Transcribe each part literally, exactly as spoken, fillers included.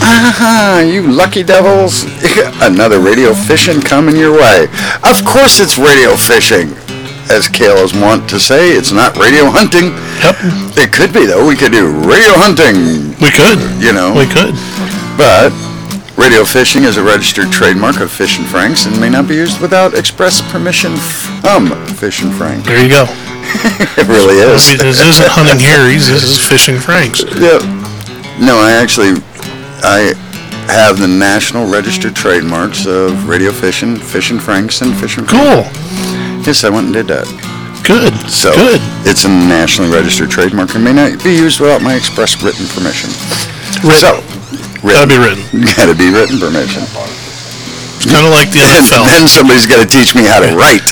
Ah, you lucky devils. Another radio fishing coming your way. Of course it's radio fishing. As Kale is wont to say, it's not radio hunting. Yep. It could be, though. We could do radio hunting. We could. You know. We could. But radio fishing is a registered trademark of Fish and Franks and may not be used without express permission from Fish and Frank. There you go. It really is. I mean, this isn't hunting Harry's. This is Fishing Franks. Yeah. No, I actually, I have the national registered trademarks of radio fishing, Fish and Franks, and Fish and Frank. Cool. Yes, I went and did that. Good. So Good. It's a nationally registered trademark and may not be used without my express written permission. Written. So, Gotta be written. Gotta be written permission. It's kind of like the N F L. Then somebody's got to teach me how to write.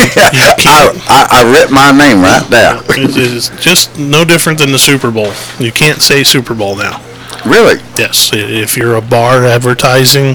I, I, I writ my name right there. It's just no different than the Super Bowl. You can't say Super Bowl now. Really? Yes. If you're a bar advertising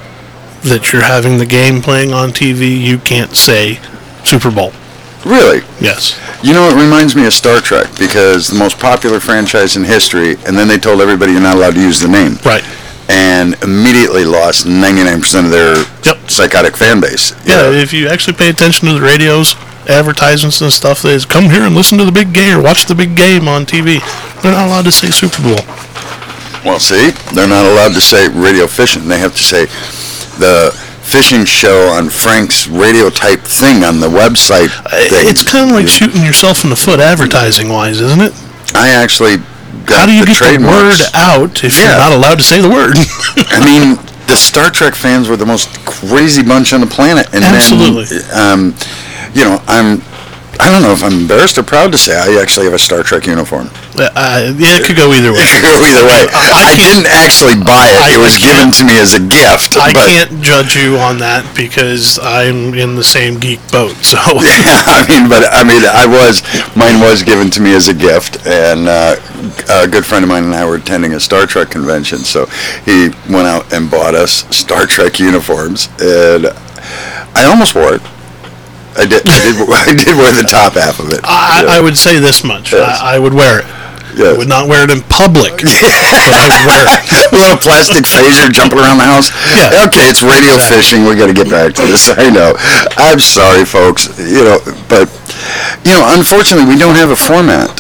that you're having the game playing on T V, you can't say Super Bowl. Really? Yes. You know, it reminds me of Star Trek because the most popular franchise in history, and then they told everybody you're not allowed to use the name. Right. And immediately lost ninety-nine percent of their yep. psychotic fan base. Yeah, know? If you actually pay attention to the radios, advertisements and stuff, that is, come here and listen to the big game or watch the big game on T V. They're not allowed to say Super Bowl. Well, see, they're not allowed to say radio fishing. They have to say the fishing show on Frank's radio type thing on the website. Thing. It's kind of like shooting yourself in the foot advertising-wise, isn't it? I actually got How do you the get the word out if yeah. you're not allowed to say the word? I mean, the Star Trek fans were the most crazy bunch on the planet. And Absolutely. Then, um, you know, I'm, I don't know if I'm embarrassed or proud to say I actually have a Star Trek uniform. Uh, yeah, it could go either way. It could go either way. I, I didn't actually buy it. I, it was given to me as a gift. I but can't judge you on that because I'm in the same geek boat. So yeah, I mean, but I mean, I was mine was given to me as a gift, and uh, a good friend of mine and I were attending a Star Trek convention, so he went out and bought us Star Trek uniforms, and I almost wore it. I did. I did. I did wear the top half of it. I, yeah. I would say this much: yes. I, I would wear it. Yes. I would not wear it in public, but I would wear it. A little plastic phaser jumping around the house. Yeah. Okay, it's radio exactly. fishing. We got to get back to this. I know. I'm sorry, folks. You know, but you know, unfortunately, we don't have a format.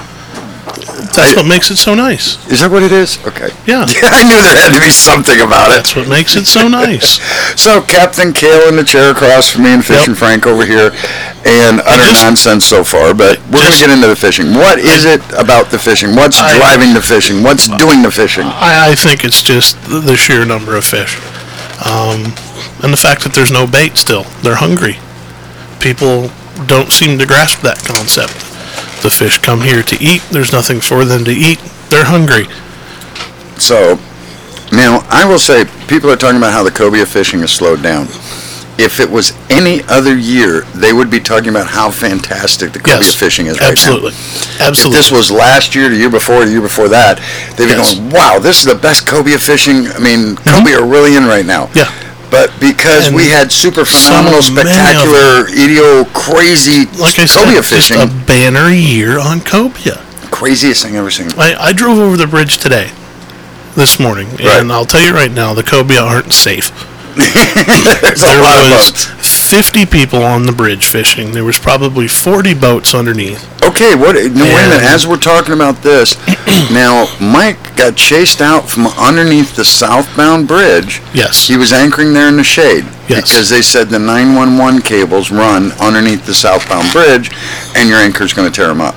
That's I, what makes it so nice. Is that what it is? Okay. Yeah. I knew there had to be something about it. That's what makes it so nice. So, Captain Kale in the chair across from me and Fish yep. and Frank over here, and utter just, nonsense so far, but we're going to get into the fishing. What is it about the fishing? What's I, driving the fishing? What's doing the fishing? I, I think it's just the sheer number of fish. Um, and the fact that there's no bait still. They're hungry. People don't seem to grasp that concept. The fish come here to eat. There's nothing for them to eat. They're hungry. So, now, I will say, people are talking about how the cobia fishing has slowed down. If it was any other year, they would be talking about how fantastic the cobia yes, fishing is right absolutely. now. Absolutely. If this was last year, the year before, the year before that, they'd be yes. going, wow, this is the best cobia fishing. I mean, mm-hmm. cobia are really in right now. Yeah. But because and we had super phenomenal, so spectacular, idio, crazy like I said, cobia fishing. Just a banner year on cobia. Craziest thing I've ever seen. I, I drove over the bridge today, this morning, right. and I'll tell you right now, the cobia aren't safe. There's there a lot was of boats. fifty people on the bridge fishing. There was probably forty boats underneath. Okay, what? No, wait a minute. As we're talking about this, now Mike got chased out from underneath the southbound bridge. Yes. He was anchoring there in the shade. Yes. Because they said the nine one one cables run underneath the southbound bridge, and your anchor's going to tear them up.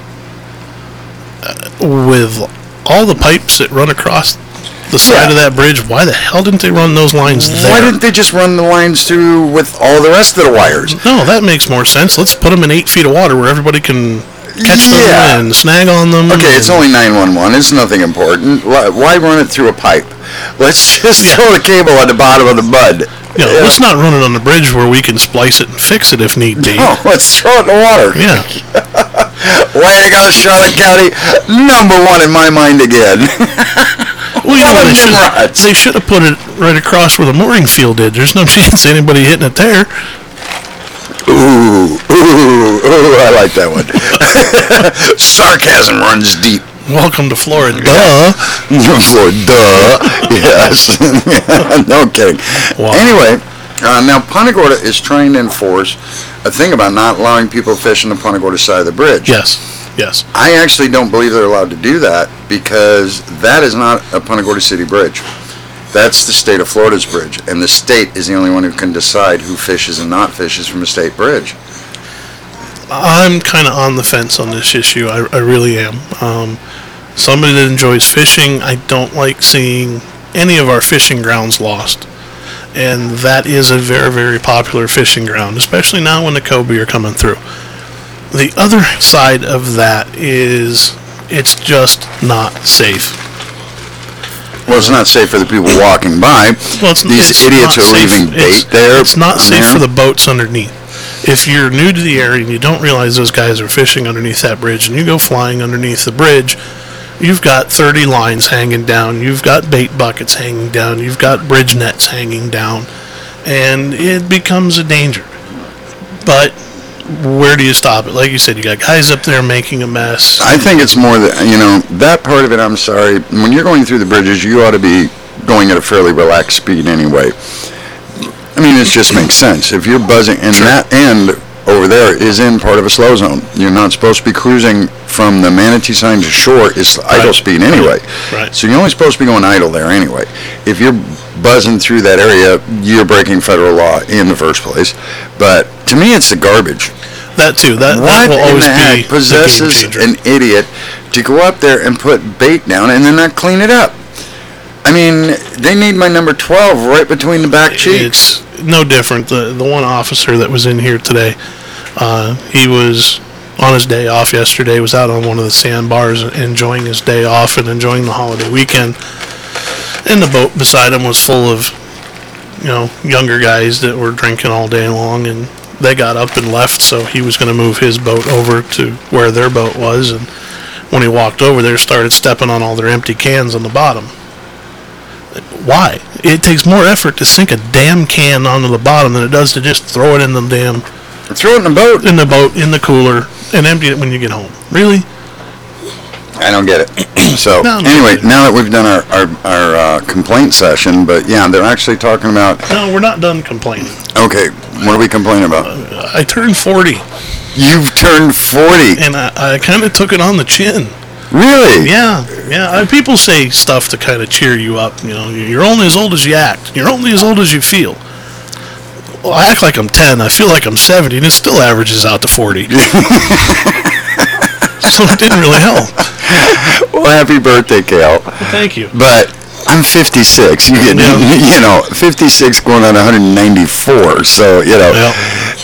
Uh, with all the pipes that run across the side yeah. of that bridge, why the hell didn't they run those lines there? Why didn't they just run the lines through with all the rest of the wires? No, that makes more sense. Let's put them in eight feet of water where everybody can catch yeah. them and snag on them. Okay, it's only nine one one. It's nothing important. Why run it through a pipe? Let's just yeah. throw the cable at the bottom of the mud. You know, yeah. Let's not run it on the bridge where we can splice it and fix it if need be. No, let's throw it in the water. Yeah. Way to go, Charlotte County. Number one in my mind again. Well, you know, they should, they should have put it right across where the mooring field did. There's no chance of anybody hitting it there. Ooh, ooh, ooh, I like that one. Sarcasm runs deep. Welcome to Florida. Duh. Florida. Yes. No kidding. Wow. Anyway, uh, now Punta Gorda is trying to enforce a thing about not allowing people to fish on the Punta Gorda side of the bridge. Yes. Yes. I actually don't believe they're allowed to do that because that is not a Punta Gorda City bridge. That's the state of Florida's bridge, and the state is the only one who can decide who fishes and not fishes from a state bridge. I'm kind of on the fence on this issue. I, I really am. Um, somebody that enjoys fishing, I don't like seeing any of our fishing grounds lost. And that is a very, very popular fishing ground, especially now when the Kobe are coming through. The other side of that is it's just not safe. Well, it's not safe for the people walking by. Well, it's, These it's idiots not are safe. leaving bait it's, there. It's not safe there. for the boats underneath. If you're new to the area and you don't realize those guys are fishing underneath that bridge and you go flying underneath the bridge, you've got thirty lines hanging down, you've got bait buckets hanging down, you've got bridge nets hanging down, and it becomes a danger. But where do you stop it? Like you said, you got guys up there making a mess. I think it's more that, you know, that part of it, I'm sorry, when you're going through the bridges, you ought to be going at a fairly relaxed speed anyway. I mean, it just makes sense. If you're buzzing, and Sure. that end over there is in part of a slow zone. You're not supposed to be cruising from the Manatee sign to shore. It's idle Right. speed anyway. Right. So you're only supposed to be going idle there anyway. If you're buzzing through that area, you're breaking federal law in the first place. But to me, it's the garbage. That too. That, that What will in always the be heck the game possesses changer. an idiot to go up there and put bait down and then not clean it up? I mean, they need my number twelve right between the back cheeks. It's no different. The the one officer that was in here today, uh, he was on his day off yesterday, was out on one of the sandbars enjoying his day off and enjoying the holiday weekend. And the boat beside him was full of, you know, younger guys that were drinking all day long, and they got up and left, so he was going to move his boat over to where their boat was, and when he walked over there, started stepping on all their empty cans on the bottom. Why? It takes more effort to sink a damn can onto the bottom than it does to just throw it in the damn Throw it in the boat. in the boat in the cooler and empty it when you get home. Really? I don't get it. So No, no, anyway, no. now that we've done our our, our uh, complaint session, but yeah, they're actually talking about. No, we're not done complaining. Okay, what are we complaining about? I turned forty, You've turned forty. and I, I kind of took it on the chin. Really? Yeah, yeah. I, people say stuff to kind of cheer you up. You know, you're only as old as you act. You're only as old as you feel. Well, I act like I'm ten. I feel like I'm seventy, and it still averages out to forty. So it didn't really help. Well, happy birthday, Kale. Thank you. But I'm fifty-six. You get, Yeah. you know, fifty-six going on one hundred ninety-four. So you know. Well,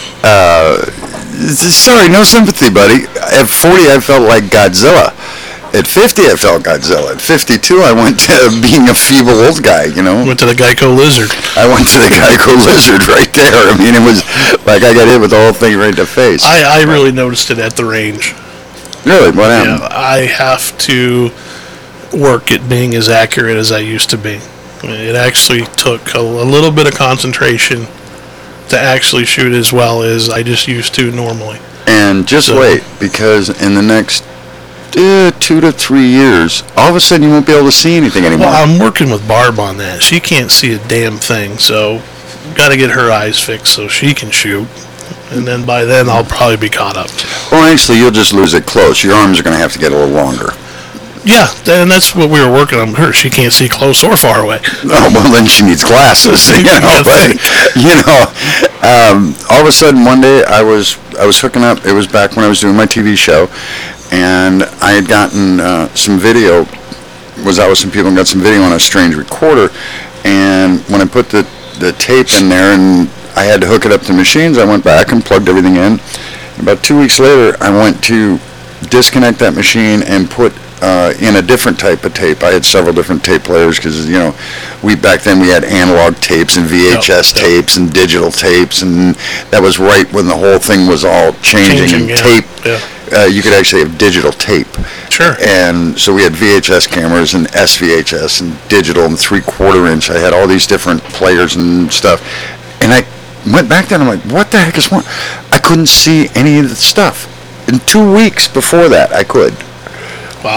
Uh, sorry, no sympathy, buddy. At forty, I felt like Godzilla. At fifty, I felt Godzilla. At fifty-two, I went to being a feeble old guy, you know. went to the Geico Lizard. I went to the Geico Lizard right there. I mean, it was like I got hit with the whole thing right in the face. I, I really noticed it at the range. Really? What Yeah, happened? I have to work at being as accurate as I used to be. It actually took a, a little bit of concentration to actually shoot as well as I just used to normally. And just So- wait, because in the next uh, two to three years, all of a sudden you won't be able to see anything anymore. Well, I'm working with Barb on that. She can't see a damn thing, so got to get her eyes fixed so she can shoot. And then by then I'll probably be caught up. Well, actually, you'll just lose it close. Your arms are going to have to get a little longer. Yeah, and that's what we were working on. Her, she can't see close or far away. Oh, well, then she needs glasses, you know. Yeah, But, you know, um, all of a sudden one day I was I was hooking up. It was back when I was doing my T V show, and I had gotten uh, some video. Was out with some people and got some video on a strange recorder. And when I put the the tape in there and I had to hook it up to the machines, I went back and plugged everything in. About two weeks later, I went to disconnect that machine and put uh, in a different type of tape. I had several different tape players because, you know, we back then we had analog tapes and V H S Yep, yep. tapes and digital tapes, and that was right when the whole thing was all changing, Changing, and yeah, tape. yeah. Uh, you could actually have digital tape. Sure. And so we had V H S cameras and S V H S and digital and three-quarter inch. I had all these different players and stuff. And I went back there and I'm like, what the heck is wrong? I couldn't see any of the stuff. In two weeks before that, I could. Wow.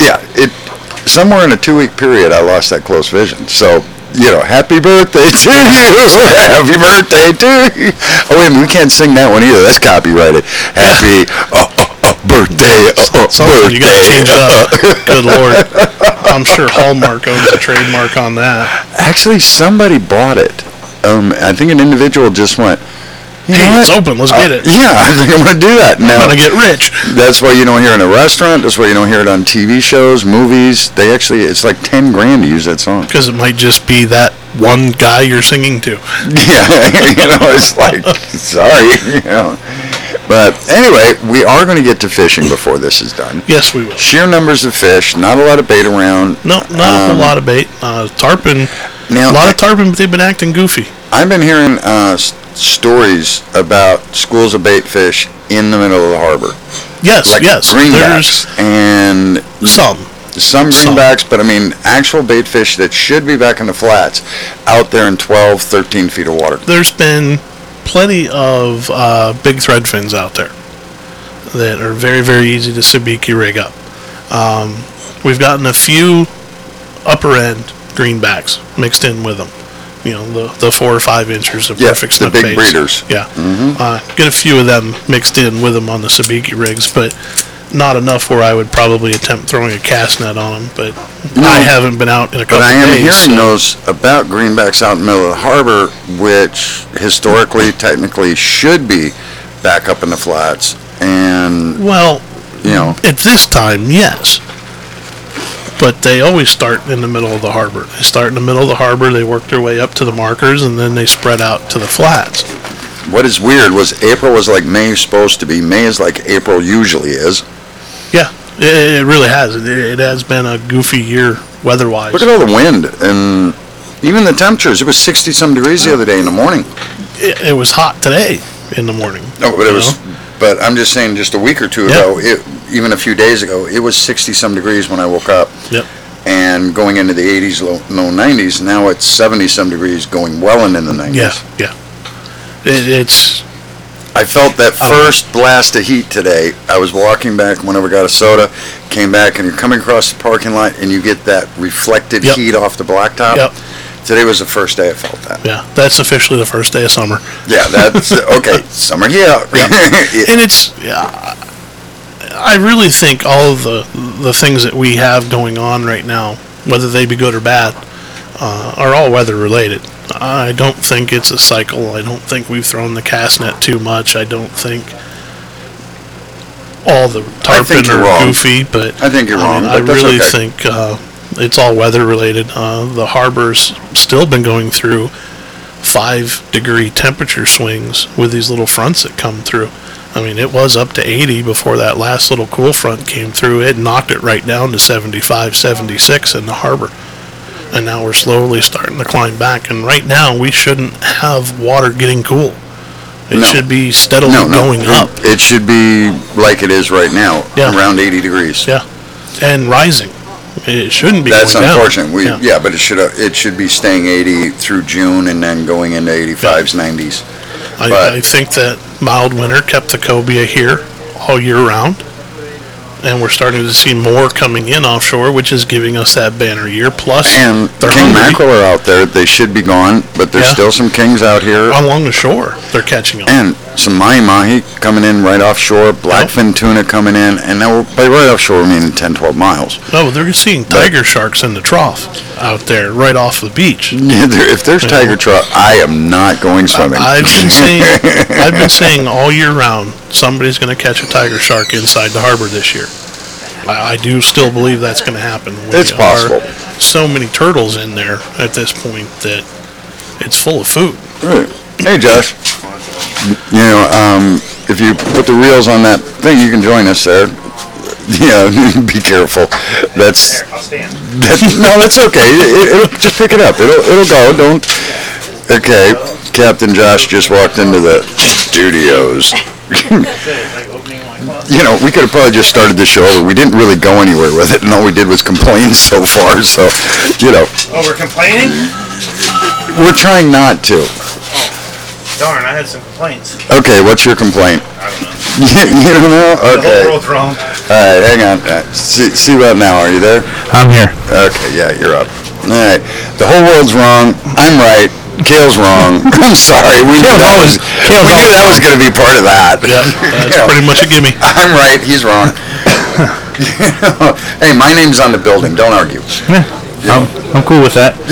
yeah, it somewhere in a two-week period, I lost that close vision. So, you know, happy birthday to you, happy birthday to you. Oh, wait a minute, we can't sing that one either. That's copyrighted. Happy oh, oh, oh, birthday, oh, oh, Something, birthday. you gotta change it up. Good Lord. I'm sure Hallmark owns a trademark on that. Actually, somebody bought it. Um, I think an individual just went, you Hey, know it's what? open, let's Uh, get it. Yeah, I think I'm going to do that I'm now. gonna get rich. That's why you don't hear it in a restaurant. That's why you don't hear it on T V shows, movies. They actually, it's like ten grand to use that song. Because it might just be that one guy you're singing to. Yeah, you know, it's like, sorry, you know. But anyway, we are going to get to fishing before this is done. Yes, we will. Sheer numbers of fish, not a lot of bait around. No, not a whole Um, lot of bait. Uh, tarpon, Now, a lot of tarpon, but they've been acting goofy. I've been hearing uh, s- stories about schools of bait fish in the middle of the harbor. Yes, Like yes. greenbacks and There's some. some Some. greenbacks, but I mean actual bait fish that should be back in the flats out there in twelve, thirteen feet of water. There's been plenty of uh, big thread fins out there that are very, very easy to sabiki rig up. Um, we've gotten a few upper end greenbacks mixed in with them. You know, the, the four or five inches of Yeah, perfect the snook big baits. breeders. Yeah. Mhm. Uh, get a few of them mixed in with them on the sabiki rigs, but not enough where I would probably attempt throwing a cast net on them. But No. I haven't been out in a couple But I am days. hearing so- those about greenbacks out in the middle of the harbor, which historically, technically, should be back up in the flats. And, Well, you know, at this time, yes. But they always start in the middle of the harbor. They start in the middle of the harbor, they work their way up to the markers, and then they spread out to the flats. what is weird was April was like May's supposed to be. May is like April usually is. Yeah, it, it really has. It, it has been a goofy year weather-wise. Look at all the wind and even the temperatures. It was sixty-some degrees the other day in the morning. It, it was hot today in the morning. No, but it you was, know? but I'm just saying just a week or two Yeah. ago, it, even a few days ago, it was sixty-some degrees when I woke up. Yep. And going into the eighties, low, low nineties, now it's seventy-some degrees going well into the nineties. Yeah, yeah. It, it's, I felt that I don't know. first blast of heat today. I was walking back, went over, got a soda, came back, and you're coming across the parking lot, and you get that reflected Yep. heat off the blacktop. Yep. Today was the first day I felt that. yeah, that's officially the first day of summer. Yeah, that's, okay, summer, yeah. Yeah. And it's, yeah, I really think all of the the things that we have going on right now, whether they be good or bad, uh, are all weather related. I don't think it's a cycle. I don't think we've thrown the cast net too much. I don't think all the I think tarpon you're are wrong. goofy, but I think you're I, wrong, mean, I but that's really okay. think uh, it's all weather related. Uh, the harbor's still been going through five degree temperature swings with these little fronts that come through. I mean, it was up to eighty before that last little cool front came through. It knocked it right down to seventy-five, seventy-six in the harbor. And now we're slowly starting to climb back. And right now, we shouldn't have water getting cool. It No. should be steadily No, no, going up. It should be like it is right now, Yeah. around eighty degrees. Yeah. And rising. It shouldn't be That's going down. unfortunate. We, Yeah. yeah, but it should, it should be staying eighty through June and then going into eighty-fives, nineties. I, But- I think that mild winter kept the cobia here all year round, and we're starting to see more coming in offshore, which is giving us that banner year. Plus, And they're king hungry. mackerel are out there. They should be gone, but there's Yeah. still some kings out here. Along the shore, they're catching them. And some mahi-mahi coming in right offshore, blackfin tuna coming in, and now by right offshore, I mean ten, twelve miles. No, they're seeing tiger sharks in the trough out there, right off the beach. Yeah, there, if there's tiger trout, I am not going swimming. I've been saying, I've been saying all year round, somebody's going to catch a tiger shark inside the harbor this year. I, I do still believe that's going to happen. We It's possible. are so many turtles in there at this point that it's full of food. Right. Hey, Josh. You know, um, if you put the reels on that thing, you can join us there. Yeah, be careful. That's, I'll stand. that's no, that's okay. It, it'll just pick it up. It'll it'll go. Don't. Okay, Captain Josh just walked into the studios. You know, we could have probably just started the show, but we didn't really go anywhere with it, and all we did was complain so far. So, you know, Oh, we're complaining? we're trying not to. Darn, I had some complaints. Okay, what's your complaint? I don't know. You don't know? The Okay. whole world's wrong. All right, hang on. Uh, see, see about now. Are you there? I'm here. Okay, yeah, you're up. All right. The whole world's wrong. I'm right. Kale's wrong. I'm sorry. We knew Kale's that was, always- Kale's we knew always that was going to be part of that. Yeah, that's You know, pretty much a gimme. I'm right. He's wrong. You know, hey, my name's on the building. Don't argue. Yeah, I'm, I'm cool with that.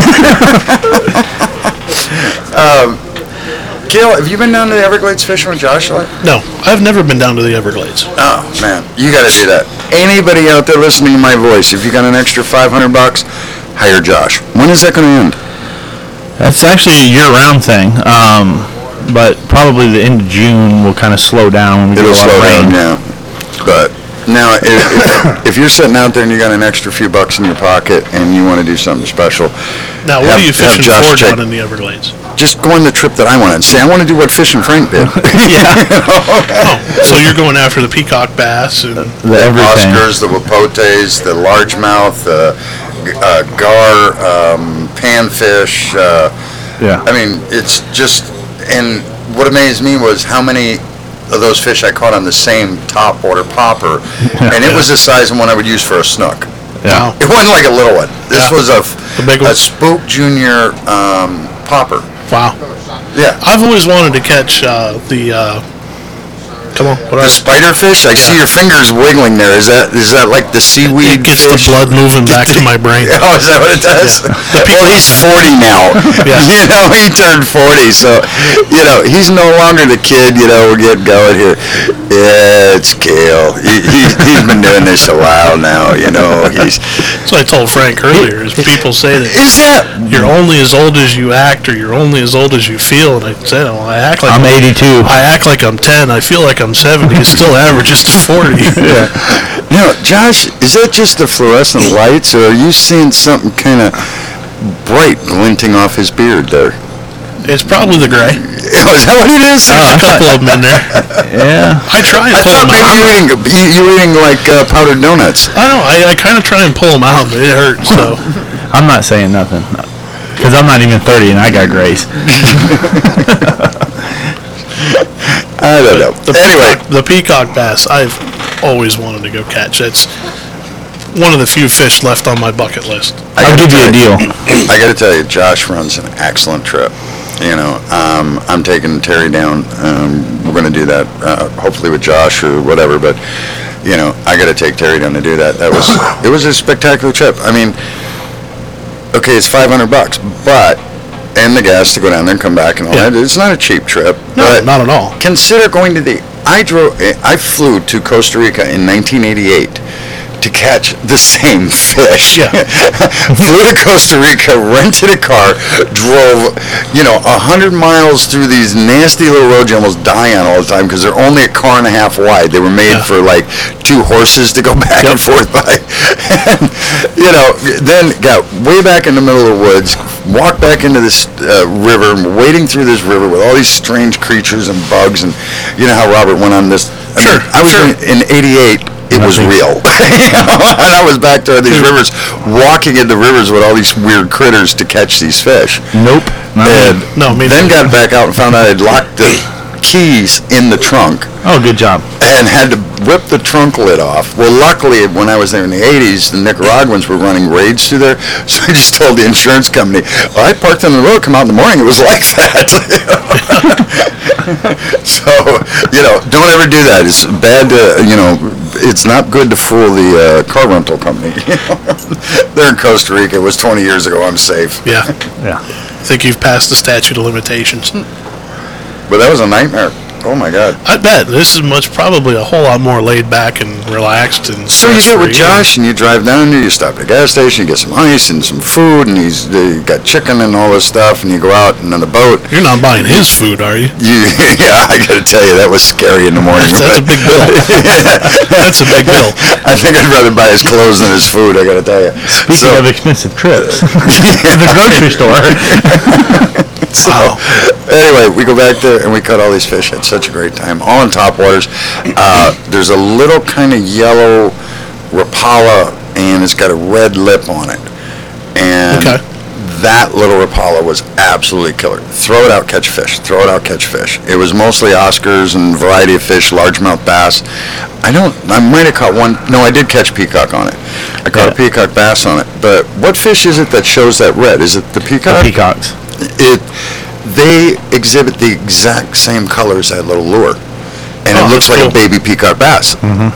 Kale, have you been down to the Everglades fishing with Josh? Lately? No, I've never been down to the Everglades. Oh man, you got to do that. Anybody out there listening to my voice, if you got an extra five hundred bucks, hire Josh. When is that going to end? That's actually a year-round thing, um, but probably the end of June will kind of slow down when we get a It'll lot slow of rain. down, yeah. But now, if, if, if you're sitting out there and you got an extra few bucks in your pocket and you want to do something special, Now, what Have- are you have fishing Josh for check- down in the Everglades? just go on the trip that I want to. Say, I want to do what Fish and Frank did. Oh, so you're going after the peacock bass and The everything. Oscars, the wapotes, the largemouth, the uh, gar, um, panfish. Uh, Yeah. I mean, it's just, and what amazed me was how many of those fish I caught on the same top order popper, and it was the size of one I would use for a snook. Yeah. It wasn't like a little one. This Yeah. was a, The big a one. Spook Junior um, popper. wow. Yeah. I've always wanted to catch uh, the. Uh, come on, what The are spiderfish, I see your fingers wiggling there. Is that is that like the seaweed It gets the fish? blood moving back to my brain. Oh, is that what it does? Well, he's forty now. Yeah. You know, he turned forty, so, you know, he's no longer the kid, you know, we're getting going here. Yeah, it's Kale. He, he, he's been doing this a while now, you know. He's, That's what I told Frank earlier. Is people say that is that, you're only as old as you act, or you're only as old as you feel. And I said, well, I act like I'm eighty-two. I act like I'm ten. I feel like I'm seventy. It still averages to forty. you know, Josh, is that just the fluorescent lights, or are you seeing something kind of bright glinting off his beard there? It's probably the gray. Oh, is that what it is? There's a couple of them in there. Yeah. I try and I pull thought them maybe out. you were eating, you, you were eating like uh, powdered donuts. I don't know. I, I kind of try and pull them out, but it hurts. So I'm not saying nothing. Because I'm not even thirty and I got grace. I don't know. the Anyway, peacock, the peacock bass, I've always wanted to go catch. That's one of the few fish left on my bucket list. I I'll gotta give you a tell deal. I got to tell you, Josh runs an excellent trip. You know, um, I'm taking Terry down. Um, we're going to do that, uh, hopefully with Josh or whatever. But you know, I got to take Terry down to do that. That was it was a spectacular trip. I mean, okay, it's five hundred bucks, but and the gas to go down there and come back and all Yeah. that. It's not a cheap trip. No, but not at all. Consider going to the. I drove. I flew to Costa Rica in nineteen eighty-eight to catch the same fish. Yeah. Flew to Costa Rica, rented a car, drove, you know, a hundred miles through these nasty little roads you almost die on all the time because they're only a car and a half wide. They were made Yeah. for like two horses to go back and forth by. And, you know, then got way back in the middle of the woods, walked back into this uh, river, wading through this river with all these strange creatures and bugs, and you know how Robert went on this. I Sure, mean, I was sure. in, in eighty-eight. It was Nothing. real. You know, and I was back there in these rivers, walking in the rivers with all these weird critters to catch these fish. Nope. Not And me. No, me then neither. got back out and found out I'd locked the keys in the trunk Oh, good job. and had to rip the trunk lid off. Well, luckily, when I was there in the eighties, the Nicaraguans were running raids through there, so I just told the insurance company, well, I parked on the road, come out in the morning, it was like that. So, you know, don't ever do that. It's bad to, you know, it's not good to fool the uh, car rental company. They're in Costa Rica. It was twenty years ago. I'm safe. Yeah, Yeah. I think you've passed the statute of limitations. But that was a nightmare. Oh, my God. I bet this is much probably a whole lot more laid back and relaxed and. So you get with stress-free. Josh and you drive down there, you stop at a gas station, you get some ice and some food, and he's you got chicken and all this stuff, and you go out and on the boat. You're not buying his food, are you? You, yeah, I got to tell you, that was scary in the morning. That's a big bill. That's a big bill. I think I'd rather buy his clothes than his food. I got to tell you. Speaking So- of expensive trips, to the grocery store. So, anyway, we go back there and we caught all these fish. Had such a great time. All in top waters. Uh, there's a little kind of yellow Rapala, and it's got a red lip on it. And Okay. that little Rapala was absolutely killer. Throw it out, catch fish. Throw it out, catch fish. It was mostly Oscars and a variety of fish, largemouth bass. I don't, I might have caught one, no, I did catch peacock on it. I caught Yeah. a peacock bass on it. But what fish is it that shows that red? Is it the peacock? The peacocks. It, they exhibit the exact same color as that little lure. And Oh, it looks that's like a cool. baby peacock bass.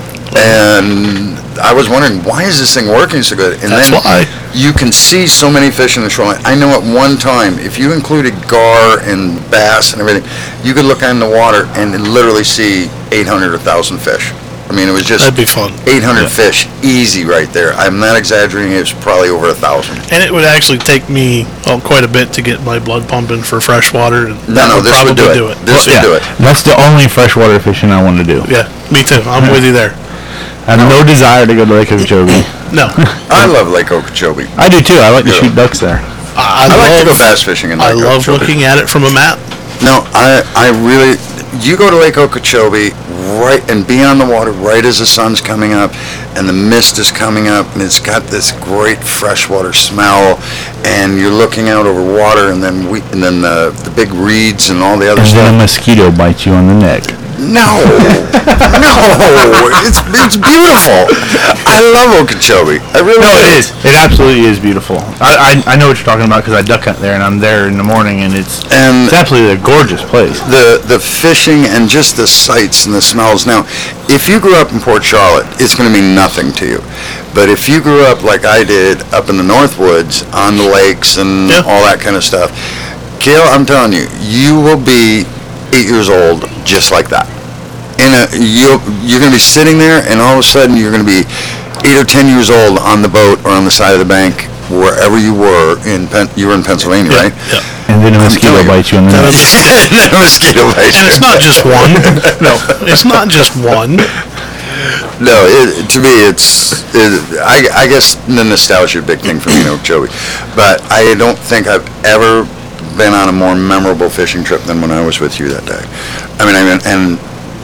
And I was wondering, why is this thing working so good? And That's then why. you can see so many fish in the shoreline. I know at one time, if you included gar and bass and everything, you could look out in the water and literally see eight hundred or one thousand fish. I mean, it was just That'd be fun. eight hundred fish, easy right there. I'm not exaggerating, it was probably over a thousand. And it would actually take me oh, quite a bit to get my blood pumping for freshwater. And No, that no, would this would probably do it. do it. This would yeah, do it. That's the only freshwater fishing I want to do. Yeah, me too. I'm with you there. I have no desire to go to Lake Okeechobee. No, I love Lake Okeechobee. I do too. I like to Yeah. shoot ducks there. I, I like to go love. bass fishing in Lake I love Okeechobee. looking at it from a map. No, I, I really, you go to Lake Okeechobee right and be on the water right as the sun's coming up and the mist is coming up and it's got this great freshwater smell and you're looking out over water and then we, and then the, the big reeds and all the other And stuff. then a mosquito bites you on the neck. No, no, it's it's beautiful. I love Okeechobee. I really No, do. it is. It absolutely is beautiful. I I, I know what you're talking about because I duck hunt there and I'm there in the morning and it's And it's absolutely a gorgeous place. the the fishing and just the sights and the smells. Now, if you grew up in Port Charlotte, it's going to mean nothing to you. But if you grew up like I did up in the Northwoods on the lakes and Yeah. all that kind of stuff, Kale, I'm telling you, you will be eight years old just like that. In a, you you're going to be sitting there, and all of a sudden you're going to be eight or ten years old on the boat or on the side of the bank, wherever you were in Pen, you were in Pennsylvania, right? Yeah. And then a mosquito telling you. bites you on the Then a neck. And a mosquito bites And you. it's not just one. No, it's not just one. No, it, to me, it's, it, I, I guess the nostalgia is a big thing for me in Okeechobee. But I don't think I've ever been on a more memorable fishing trip than when I was with you that day. I mean, I mean, and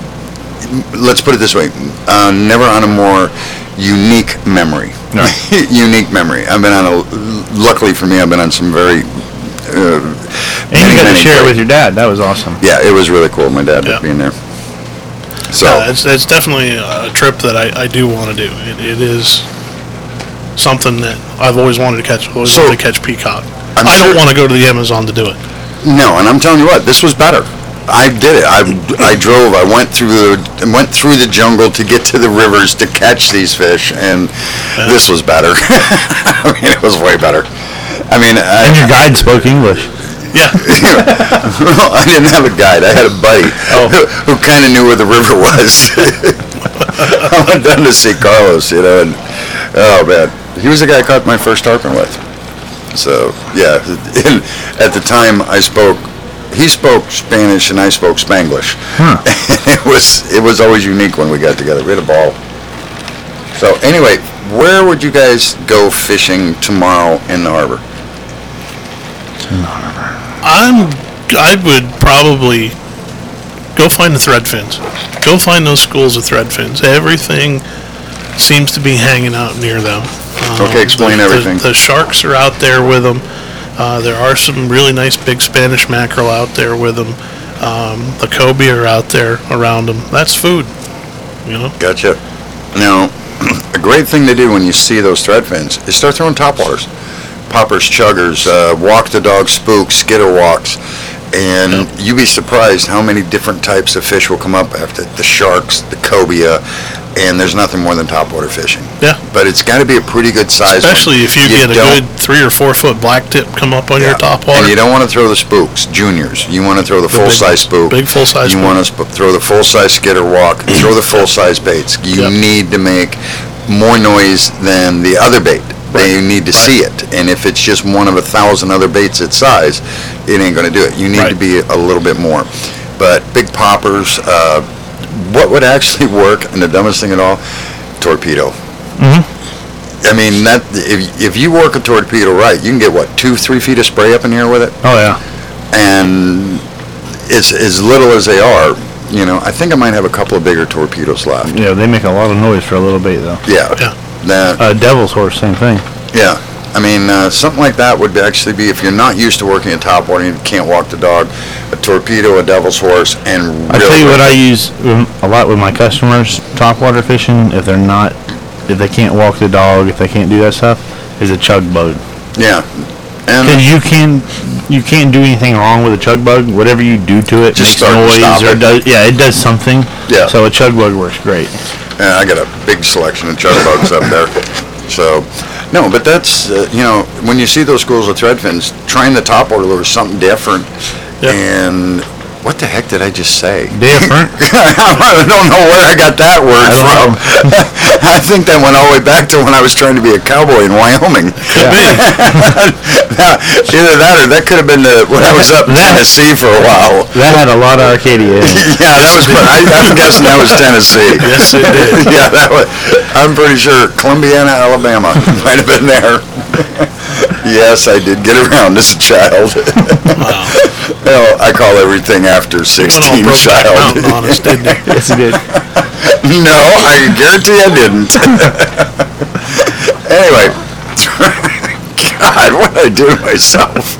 let's put it this way, uh, never on a more unique memory. Right. Unique memory. I've been on a, luckily for me, I've been on some very, uh, And you many, got to many share it great- with your dad. That was awesome. Yeah, it was really cool, my dad Yeah. being there. So, Yeah, it's, it's definitely a trip that I, I do want to do. It, it is something that I've always wanted to catch. I've always So, wanted to catch peacock. I'm I don't sure- want to go to the Amazon to do it. no, and I'm telling you what, this was better. I did it. I, I drove. I went through the went through the jungle to get to the rivers to catch these fish, and this was better. I mean, it was way better. I mean, I, And your guide spoke English. Yeah. well, I didn't have a guide. I had a buddy Oh. who, who kind of knew where the river was. I went down to see Carlos, you know, and oh man, he was the guy I caught my first tarpon with. So yeah, and at the time I spoke. He spoke Spanish and I spoke Spanglish. Huh. it was it was always unique when we got together. We had a ball. So anyway, where would you guys go fishing tomorrow in the harbor? I'm. I would probably go find the thread fins. Go find those schools of thread fins. Everything seems to be hanging out near them. Um, Okay, explain the, everything. The, the sharks are out there with them. Uh, there are some really nice big Spanish mackerel out there with them. Um, the cobia are out there around them. That's food, you know. Gotcha. Now, a great thing to do when you see those thread fins is start throwing topwaters. Poppers, chuggers, uh, walk the dog spooks, skitter walks, and you'd be surprised how many different types of fish will come up after the sharks, the cobia, and there's nothing more than topwater fishing. Yeah. But it's got to be a pretty good size one. Especially if you, get a don't- good three or four foot black tip come up on your Yeah. top water. And you don't want to throw the spooks, juniors. You want to throw the The big full-size ones. spook. Big full-size You spook. want to sp- throw the full-size skitter walk. Throw the full-size baits. You Yep. need to make more noise than the other bait. They need to see it. And if it's just one of a thousand other baits its size, it ain't going to do it. You need to Right. be a little bit more. But big poppers, uh, what would actually work, and the dumbest thing at all, torpedo. I mean, that if, if you work a torpedo right, you can get, what, two, three feet of spray up in here with it? Oh yeah. And it's as little as they are, you know, I think I might have a couple of bigger torpedoes left. Yeah, they make a lot of noise for a little bait though. Yeah. Yeah. That, Uh, Devil's Horse, same thing. yeah. I mean, uh, something like that would actually be, if you're not used to working at topwater, you can't walk the dog, a torpedo, a devil's horse, and I really tell you what I use um, a lot with my customers, topwater fishing, if they're not, if they can't walk the dog, if they can't do that stuff, is a chug bug. Yeah. Because And you can, you can't do anything wrong with a chug bug. Whatever you do to it Just makes start and noise stop or it. does, yeah, it does something. Yeah. So a chug bug works great. uh, I got a big selection of chug bugs up there. So, no, but that's, uh, you know, when you see those schools of threadfins, trying the topwater lure is something different. Yep. And what the heck did I just say? Different. I don't know where I got that word I don't from. I think that went all the way back to when I was trying to be a cowboy in Wyoming. Now, either that or that could have been the, when I was up in That- Tennessee for a while. That had a lot of Arcadia in it. Yeah, that was, I, I'm guessing that was Tennessee. Yes, it did. Yeah, that was, I'm pretty sure Columbiana, Alabama might have been there. Yes, I did get around as a child. Wow. Well, I call everything after Went all sixteen Brokeback child. Mountain on us, didn't he? Yes, it did. No, I guarantee I didn't. Anyway, God, what did I do to myself?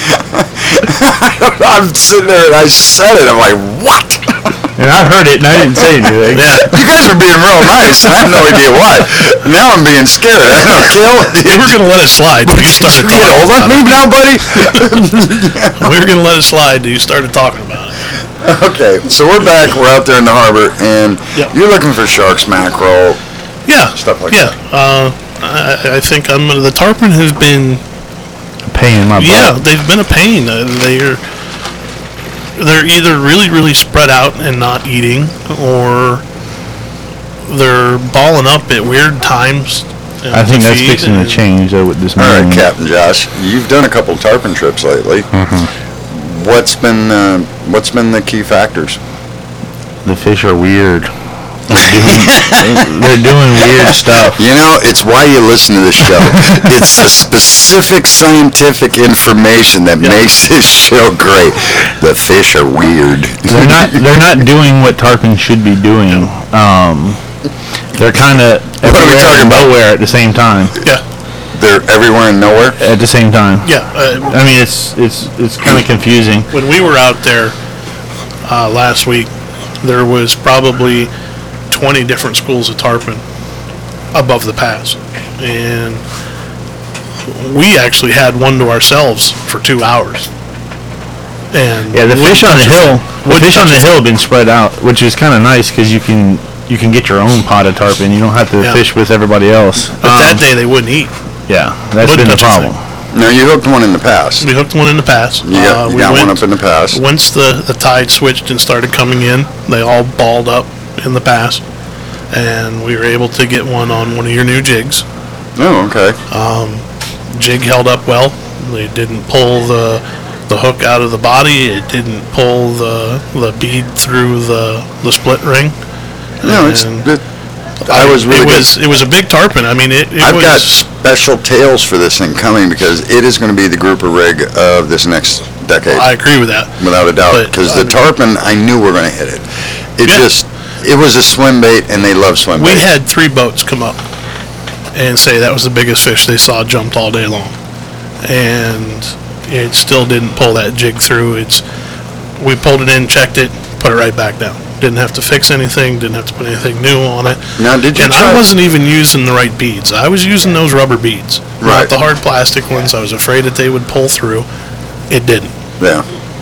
I'm sitting there and I said it. I'm like, what? And I heard it and I didn't say anything. Yeah. You guys are being real nice, and I have no idea why. Now I'm being scared. I don't know, Kill. We were gonna let it slide till you started Get talking hold on about me it. now, buddy. We were gonna let it slide till you started talking about it. Okay, so we're back. We're out there in the harbor, and Yep. you're looking for sharks, mackerel. Yeah. Stuff like yeah. Uh, I, I think I'm the tarpon has been Pain in my butt. yeah they've been a pain. Uh, they're they're either really really spread out and not eating, or they're balling up at weird times. uh, I think to that's feed, fixing to and- change though with this All right, moon. Captain Josh, you've done a couple tarpon trips lately. What's been uh, what's been the key factors? The fish are weird. They're doing, they're doing weird stuff. You know, it's why you listen to this show. It's the specific scientific information that makes this show great. The fish are weird. They're not. They're not doing what tarpon should be doing. Um, they're kind of What are we talking about? nowhere at the same time. Yeah. They're everywhere and nowhere. At the same time. Yeah. Uh, I mean, it's it's it's kind of confusing. when we were out there uh, last week, there was probably twenty different schools of tarpon above the pass, and we actually had one to ourselves for two hours. And Yeah, the fish on the hill, the fish on the hill have been spread out, which is kind of nice because you can you can get your own pot of tarpon. You don't have to Yeah. fish with everybody else. But that Um, day they wouldn't eat. yeah, that's wouldn't been the touch a problem. Now you hooked one in the past. We hooked one in the pass. You got, Uh, you we got one went- up in the past. Once the, the tide switched and started coming in, they all balled up in the pass, and we were able to get one on one of your new jigs. Oh, okay. Jig held up well. They didn't pull the the hook out of the body. It didn't pull the the bead through the the split ring. No, it's. And It, I was really. It good. was it was a big tarpon. I mean, it, it I've was. got special tales for this thing coming because it is going to be the grouper rig of this next decade, I agree with that. without a doubt. but, Because the um, tarpon, I knew we're going to hit it. It Yeah. just, it was a swim bait, and they love swim We bait. had three boats come up and say that was the biggest fish they saw jumped all day long, and it still didn't pull that jig through. It's we pulled it in, checked it, put it right back down. Didn't have to fix anything. Didn't have to put anything new on it. Now, did you And try? I wasn't even using the right beads. I was using those rubber beads, Right. not the hard plastic ones. I was afraid that they would pull through. It didn't. Yeah.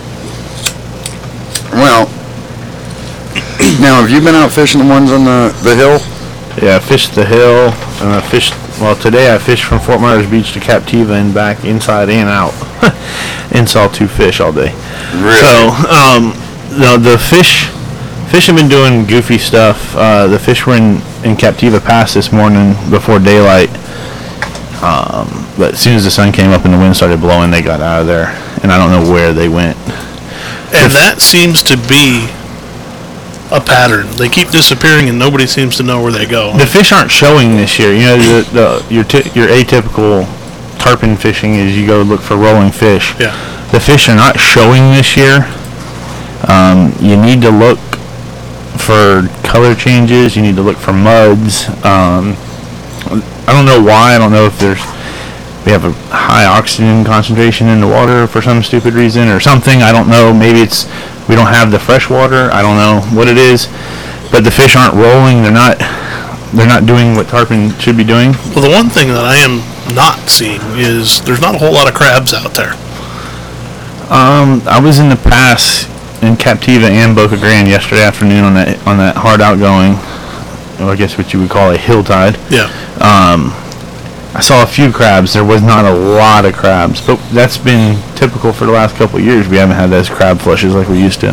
Well, now have you been out fishing the ones on the the hill? Yeah, I fished the hill, and I fished, well, today I fished from Fort Myers Beach to Captiva and back inside and out. And saw two fish all day. Really? So, um, no, the fish, fish have been doing goofy stuff. Uh, the fish were in, in Captiva Pass this morning before daylight. Um, but as soon as the sun came up and the wind started blowing, they got out of there. And I don't know where they went. And that seems to be a pattern. They keep disappearing, and nobody seems to know where they go. The fish aren't showing this year. You know, the, the your t- your atypical tarpon fishing is you go look for rolling fish. Yeah. The fish are not showing this year. Um, you need to look for color changes. You need to look for muds. Um, I don't know why. I don't know if there's we have a high oxygen concentration in the water for some stupid reason or something. I don't know. Maybe it's we don't have the fresh water. I don't know what it is. But the fish aren't rolling. They're not. They're not doing what tarpon should be doing. Well, the one thing that I am not seeing is there's not a whole lot of crabs out there. Um, I was in the pass in Captiva and Boca Grande yesterday afternoon on that on that hard outgoing. Well, I guess what you would call a hill tide. Yeah. Um, I saw a few crabs. There was not a lot of crabs, but that's been typical for the last couple of years. We haven't had those crab flushes like we used to.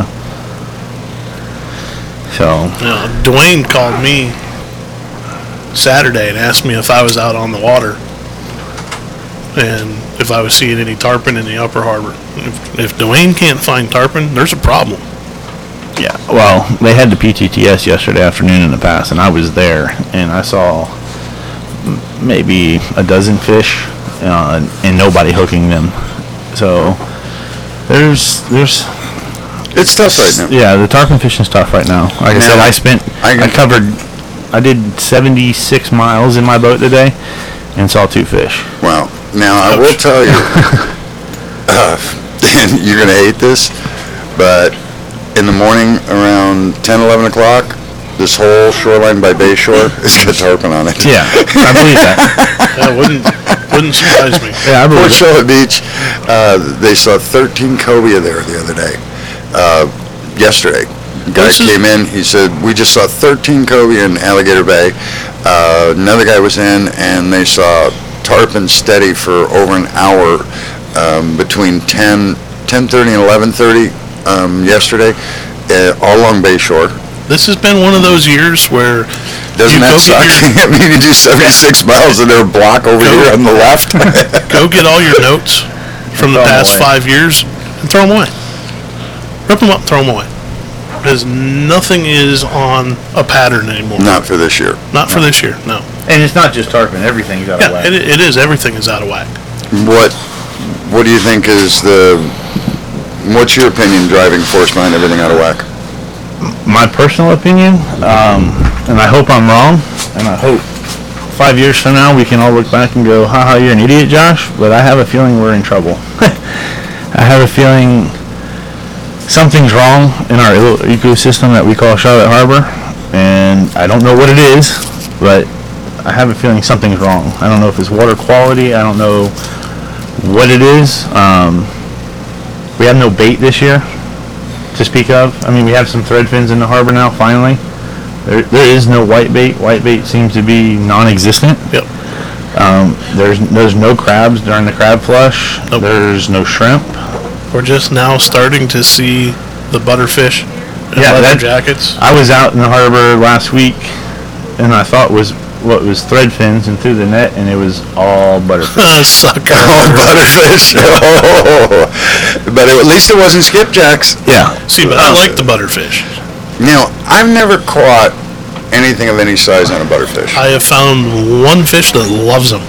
So. You know, Dwayne called me Saturday and asked me if I was out on the water and if I was seeing any tarpon in the upper harbor. If, if Dwayne can't find tarpon, there's a problem. Yeah, well, they had the P T T S yesterday afternoon in the pass, and I was there, and I saw m- maybe a dozen fish, uh, and nobody hooking them. So there's there's It's tough right now. yeah, the tarpon fishing's tough right now. Like I said, Now, I spent I I can- covered I did seventy-six miles in my boat today, and saw two fish. Wow. Now, I will tell you, uh, and you're going to hate this, but in the morning around ten, eleven o'clock, this whole shoreline by Bayshore has got tarpon on it. Yeah, I believe that. That wouldn't wouldn't surprise me. Yeah, I Port believe it. Charlotte Beach, uh, they saw thirteen cobia there the other day, uh, yesterday. Guy This is- came in, he said, we just saw thirteen cobia in Alligator Bay. Uh, another guy was in, and they saw tarpon steady for over an hour um, between ten, ten thirty and eleven thirty um, yesterday, uh, all along Bayshore. This has been one of those years where Doesn't you that go suck? get I mean, you do seventy-six miles and their block over Go- here on the left. your, go get all your notes from the Throw 'em past away. five years and throw them away. Rip them up, throw them away. Because nothing is on a pattern anymore. Not for this year. Not for this year, no. And it's not just tarpon; everything's out of Yeah, whack. it, it is. Everything is out of whack. What What do you think is the? What's your opinion driving force behind everything out of whack? My personal opinion, um, and I hope I'm wrong, and I hope five years from now we can all look back and go, haha, you're an idiot, Josh, but I have a feeling we're in trouble. I have a feeling something's wrong in our little ecosystem that we call Charlotte Harbor, and I don't know what it is, but I have a feeling something's wrong. I don't know if it's water quality, I don't know what it is. Um, we have no bait this year to speak of. I mean, we have some thread fins in the harbor now, finally. There, there is no white bait. White bait seems to be non-existent. Yep. Um, there's there's no crabs during the crab flush. Nope. There's no shrimp. We're just now starting to see the butterfish and Yeah, leather that- jackets. I was out in the harbor last week, and I thought was what was thread fins, and threw the net, and it was all butterfish. Sucker. Oh, butterfish! Oh, but it, at least it wasn't skipjacks. Yeah. See, but I like the butterfish. Now, I've never caught anything of any size on a butterfish. I have found one fish that loves them.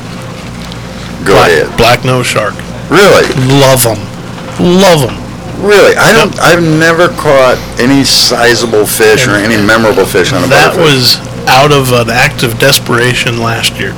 Go Black, ahead. black nose shark. Really, Love them. Love them. really. I don't. I've never caught any sizable fish or any memorable fish on a That butterfish. was out of an act of desperation last year.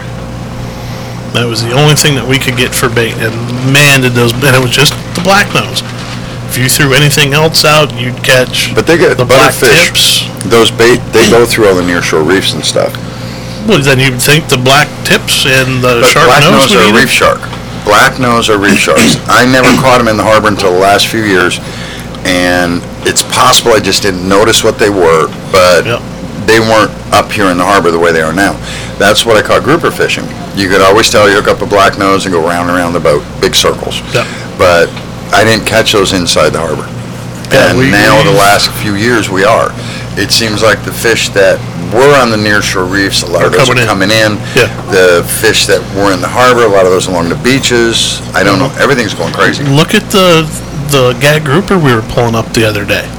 That was the only thing that we could get for bait, and man, did those! And it was just the black nose. If you threw anything else out, you'd catch But they get the black butterfish. tips. Those bait, they go through all the nearshore reefs and stuff. Well, then you'd think the black tips and the But shark black nose nose would are eat a it. reef shark. Black nose are reef sharks. I never caught them in the harbor until the last few years, and it's possible I just didn't notice what they were, but Yep. they weren't up here in the harbor the way they are now. That's what I caught grouper fishing. You could always tell you hook up a black nose and go round and around the boat, big circles. Yep. But I didn't catch those inside the harbor. Yeah, And we- now, the we- last few years, we are. It seems like the fish that were on the nearshore reefs, a lot of Are those coming are in. coming in. Yeah. The fish that were in the harbor, a lot of those along the beaches. I don't know. Everything's going crazy. Look at the the gag grouper we were pulling up the other day.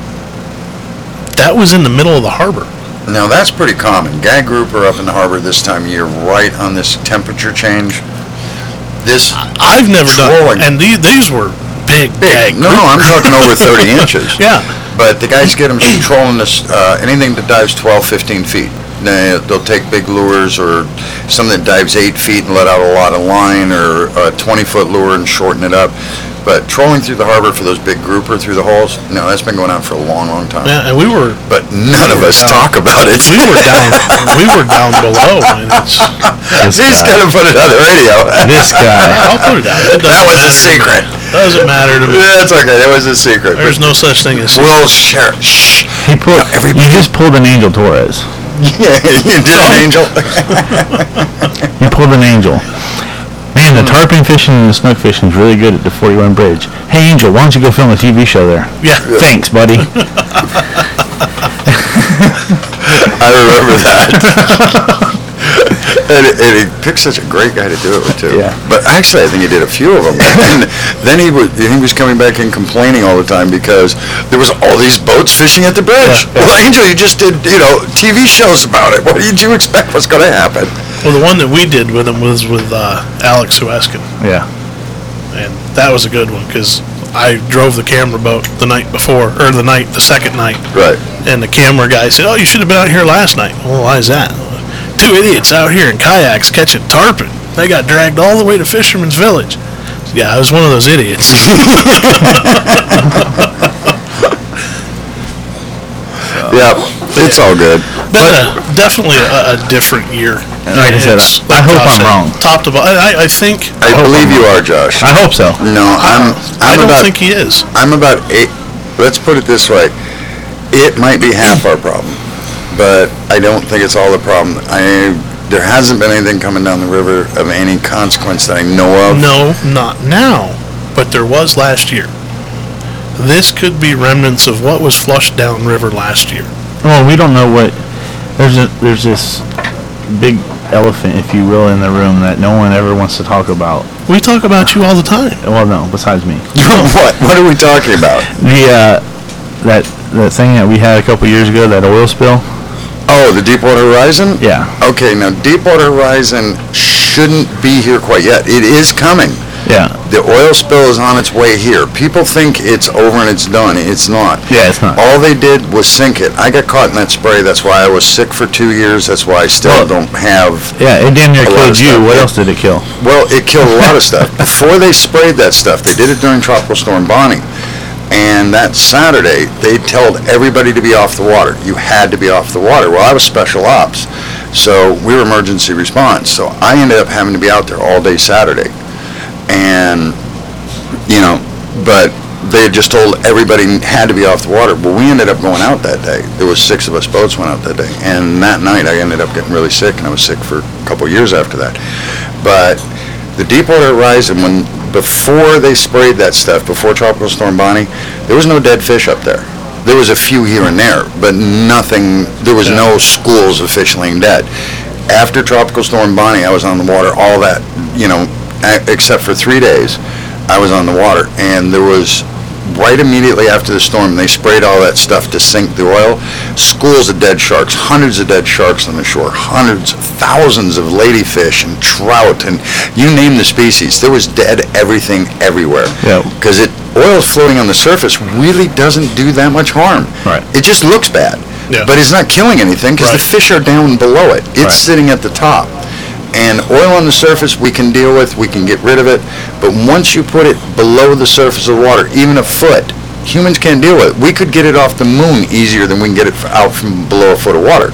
That was in the middle of the harbor. Now, that's pretty common. Gag grouper up in the harbor this time of year, right on this temperature change. This I've never Trolling. done, and these these were big, big. gag. No, no, I'm talking over thirty inches. Yeah. But the guys get them trolling this, uh, anything that dives twelve, fifteen feet. They- They'll take big lures or something that dives eight feet and let out a lot of line, or a twenty-foot lure and shorten it up. But trolling through the harbor for those big grouper through the holes, no, that's been going on for a long, long time. Yeah, and we were But none of us talk about it. we were down we were down below, and it's, He's gonna put it on the radio. This guy. I'll put it out. It That doesn't was a matter. secret. Doesn't matter to me. That's okay. That was a secret. There's no such thing as We'll share. Shh. He pulled. No, everybody- You just pulled an Angel Torres. Yeah, you did an angel. You pulled an Angel. Man, the tarpon fishing and the snook fishing is really good at the forty-one Bridge. Hey, Angel, why don't you go film a T V show there? Yeah. Thanks, buddy. I remember that. And, and he picked such a great guy to do it with, too. Yeah. But actually, I think he did a few of them. And then he was, he was coming back and complaining all the time because there was all these boats fishing at the bridge. Yeah, yeah. Well, Angel, you just did, you know, T V shows about it. What did you expect was going to happen? Well, the one that we did with him was with uh, Alex Hueskin, Yeah. and that was a good one because I drove the camera boat the night before, or the night, the second night, Right. and the camera guy said, "Oh, you should have been out here last night." Well, why is that? Two idiots out here in kayaks catching tarpon. They got dragged all the way to Fisherman's Village. Yeah, I was one of those idiots. Yeah, it's all good. But uh, definitely a, a different year. Like I said, It's- I hope Josh I'm said, wrong. Top to bottom, I, I think. I believe you are, Josh. I hope so. No, I'm, I I'm don't about, think he is. I'm about eight, let's put it this way. It might be half our problem, but I don't think it's all the problem. I, there hasn't been anything coming down the river of any consequence that I know of. No, not now, but there was last year. This could be remnants of what was flushed downriver last year. Well, we don't know what. There's a there's this big elephant, if you will, in the room that no one ever wants to talk about. We talk about you all the time. Well, no, besides me. What? What are we talking about? The uh, that that thing that we had a couple years ago, that oil spill. Oh, the Deepwater Horizon? Yeah. Okay, now Deepwater Horizon shouldn't be here quite yet. It is coming. Yeah. The oil spill is on its way here. People think it's over and it's done. It's not. Yeah, it's not. All they did was sink it. I got caught in that spray. That's why I was sick for two years. That's why I still Well, don't have... Yeah, it damn near A lot of killed you. stuff. What else did it kill? Well, it killed a lot of stuff. Before they sprayed that stuff, they did it during Tropical Storm Bonnie. And that Saturday, they told everybody to be off the water. You had to be off the water. Well, I was special ops, so we were emergency response. So I ended up having to be out there all day Saturday. And, you know, but they had just told everybody had to be off the water. Well, we ended up going out that day. There was six of us boats went out that day. And that night, I ended up getting really sick, and I was sick for a couple of years after that. But the Deepwater Horizon, when before they sprayed that stuff, before Tropical Storm Bonnie, there was no dead fish up there. There was a few here and there, but nothing, there was no schools of fish laying dead. After Tropical Storm Bonnie, I was on the water all that, you know, a- except for three days, I was on the water. And there was, right immediately after the storm, they sprayed all that stuff to sink the oil. Schools of dead sharks, hundreds of dead sharks on the shore, hundreds, thousands of ladyfish and trout, and you name the species. There was dead everything everywhere. Yeah. Because it, oil floating on the surface really doesn't do that much harm. Right. It just looks bad. Yeah. But it's not killing anything because Right. the fish are down below it. It's Right. sitting at the top. And oil on the surface we can deal with, we can get rid of it, but once you put it below the surface of the water, even a foot, humans can't deal with it. We could get it off the moon easier than we can get it f- out from below a foot of water.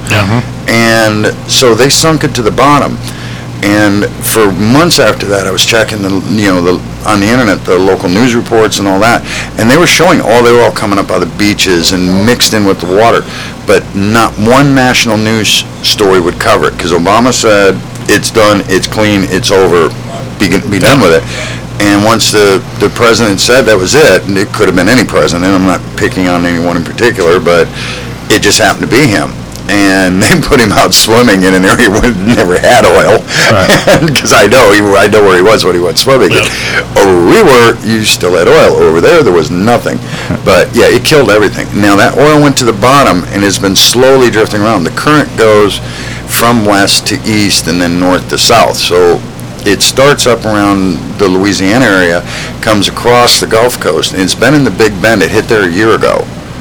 And so they sunk it to the bottom. And for months after that, I was checking the, you know, the, on the internet, the local news reports and all that, and they were showing all they were all coming up out of the beaches and mixed in with the water, but not one national news story would cover it because Obama said it's done, it's clean, it's over, be, be done with it. And once the, the president said that was it, and it could have been any president, I'm not picking on anyone in particular, but it just happened to be him. And they put him out swimming in an area where it never had oil. Because I know, he, I know where he was when he went swimming. Yeah. Over where we were, you still had oil. Over there, there was nothing. But yeah, it killed everything. Now that oil went to the bottom and has been slowly drifting around. The current goes from west to east and then north to south. So it starts up around the Louisiana area, comes across the Gulf Coast, and it's been in the Big Bend. It hit there a year ago.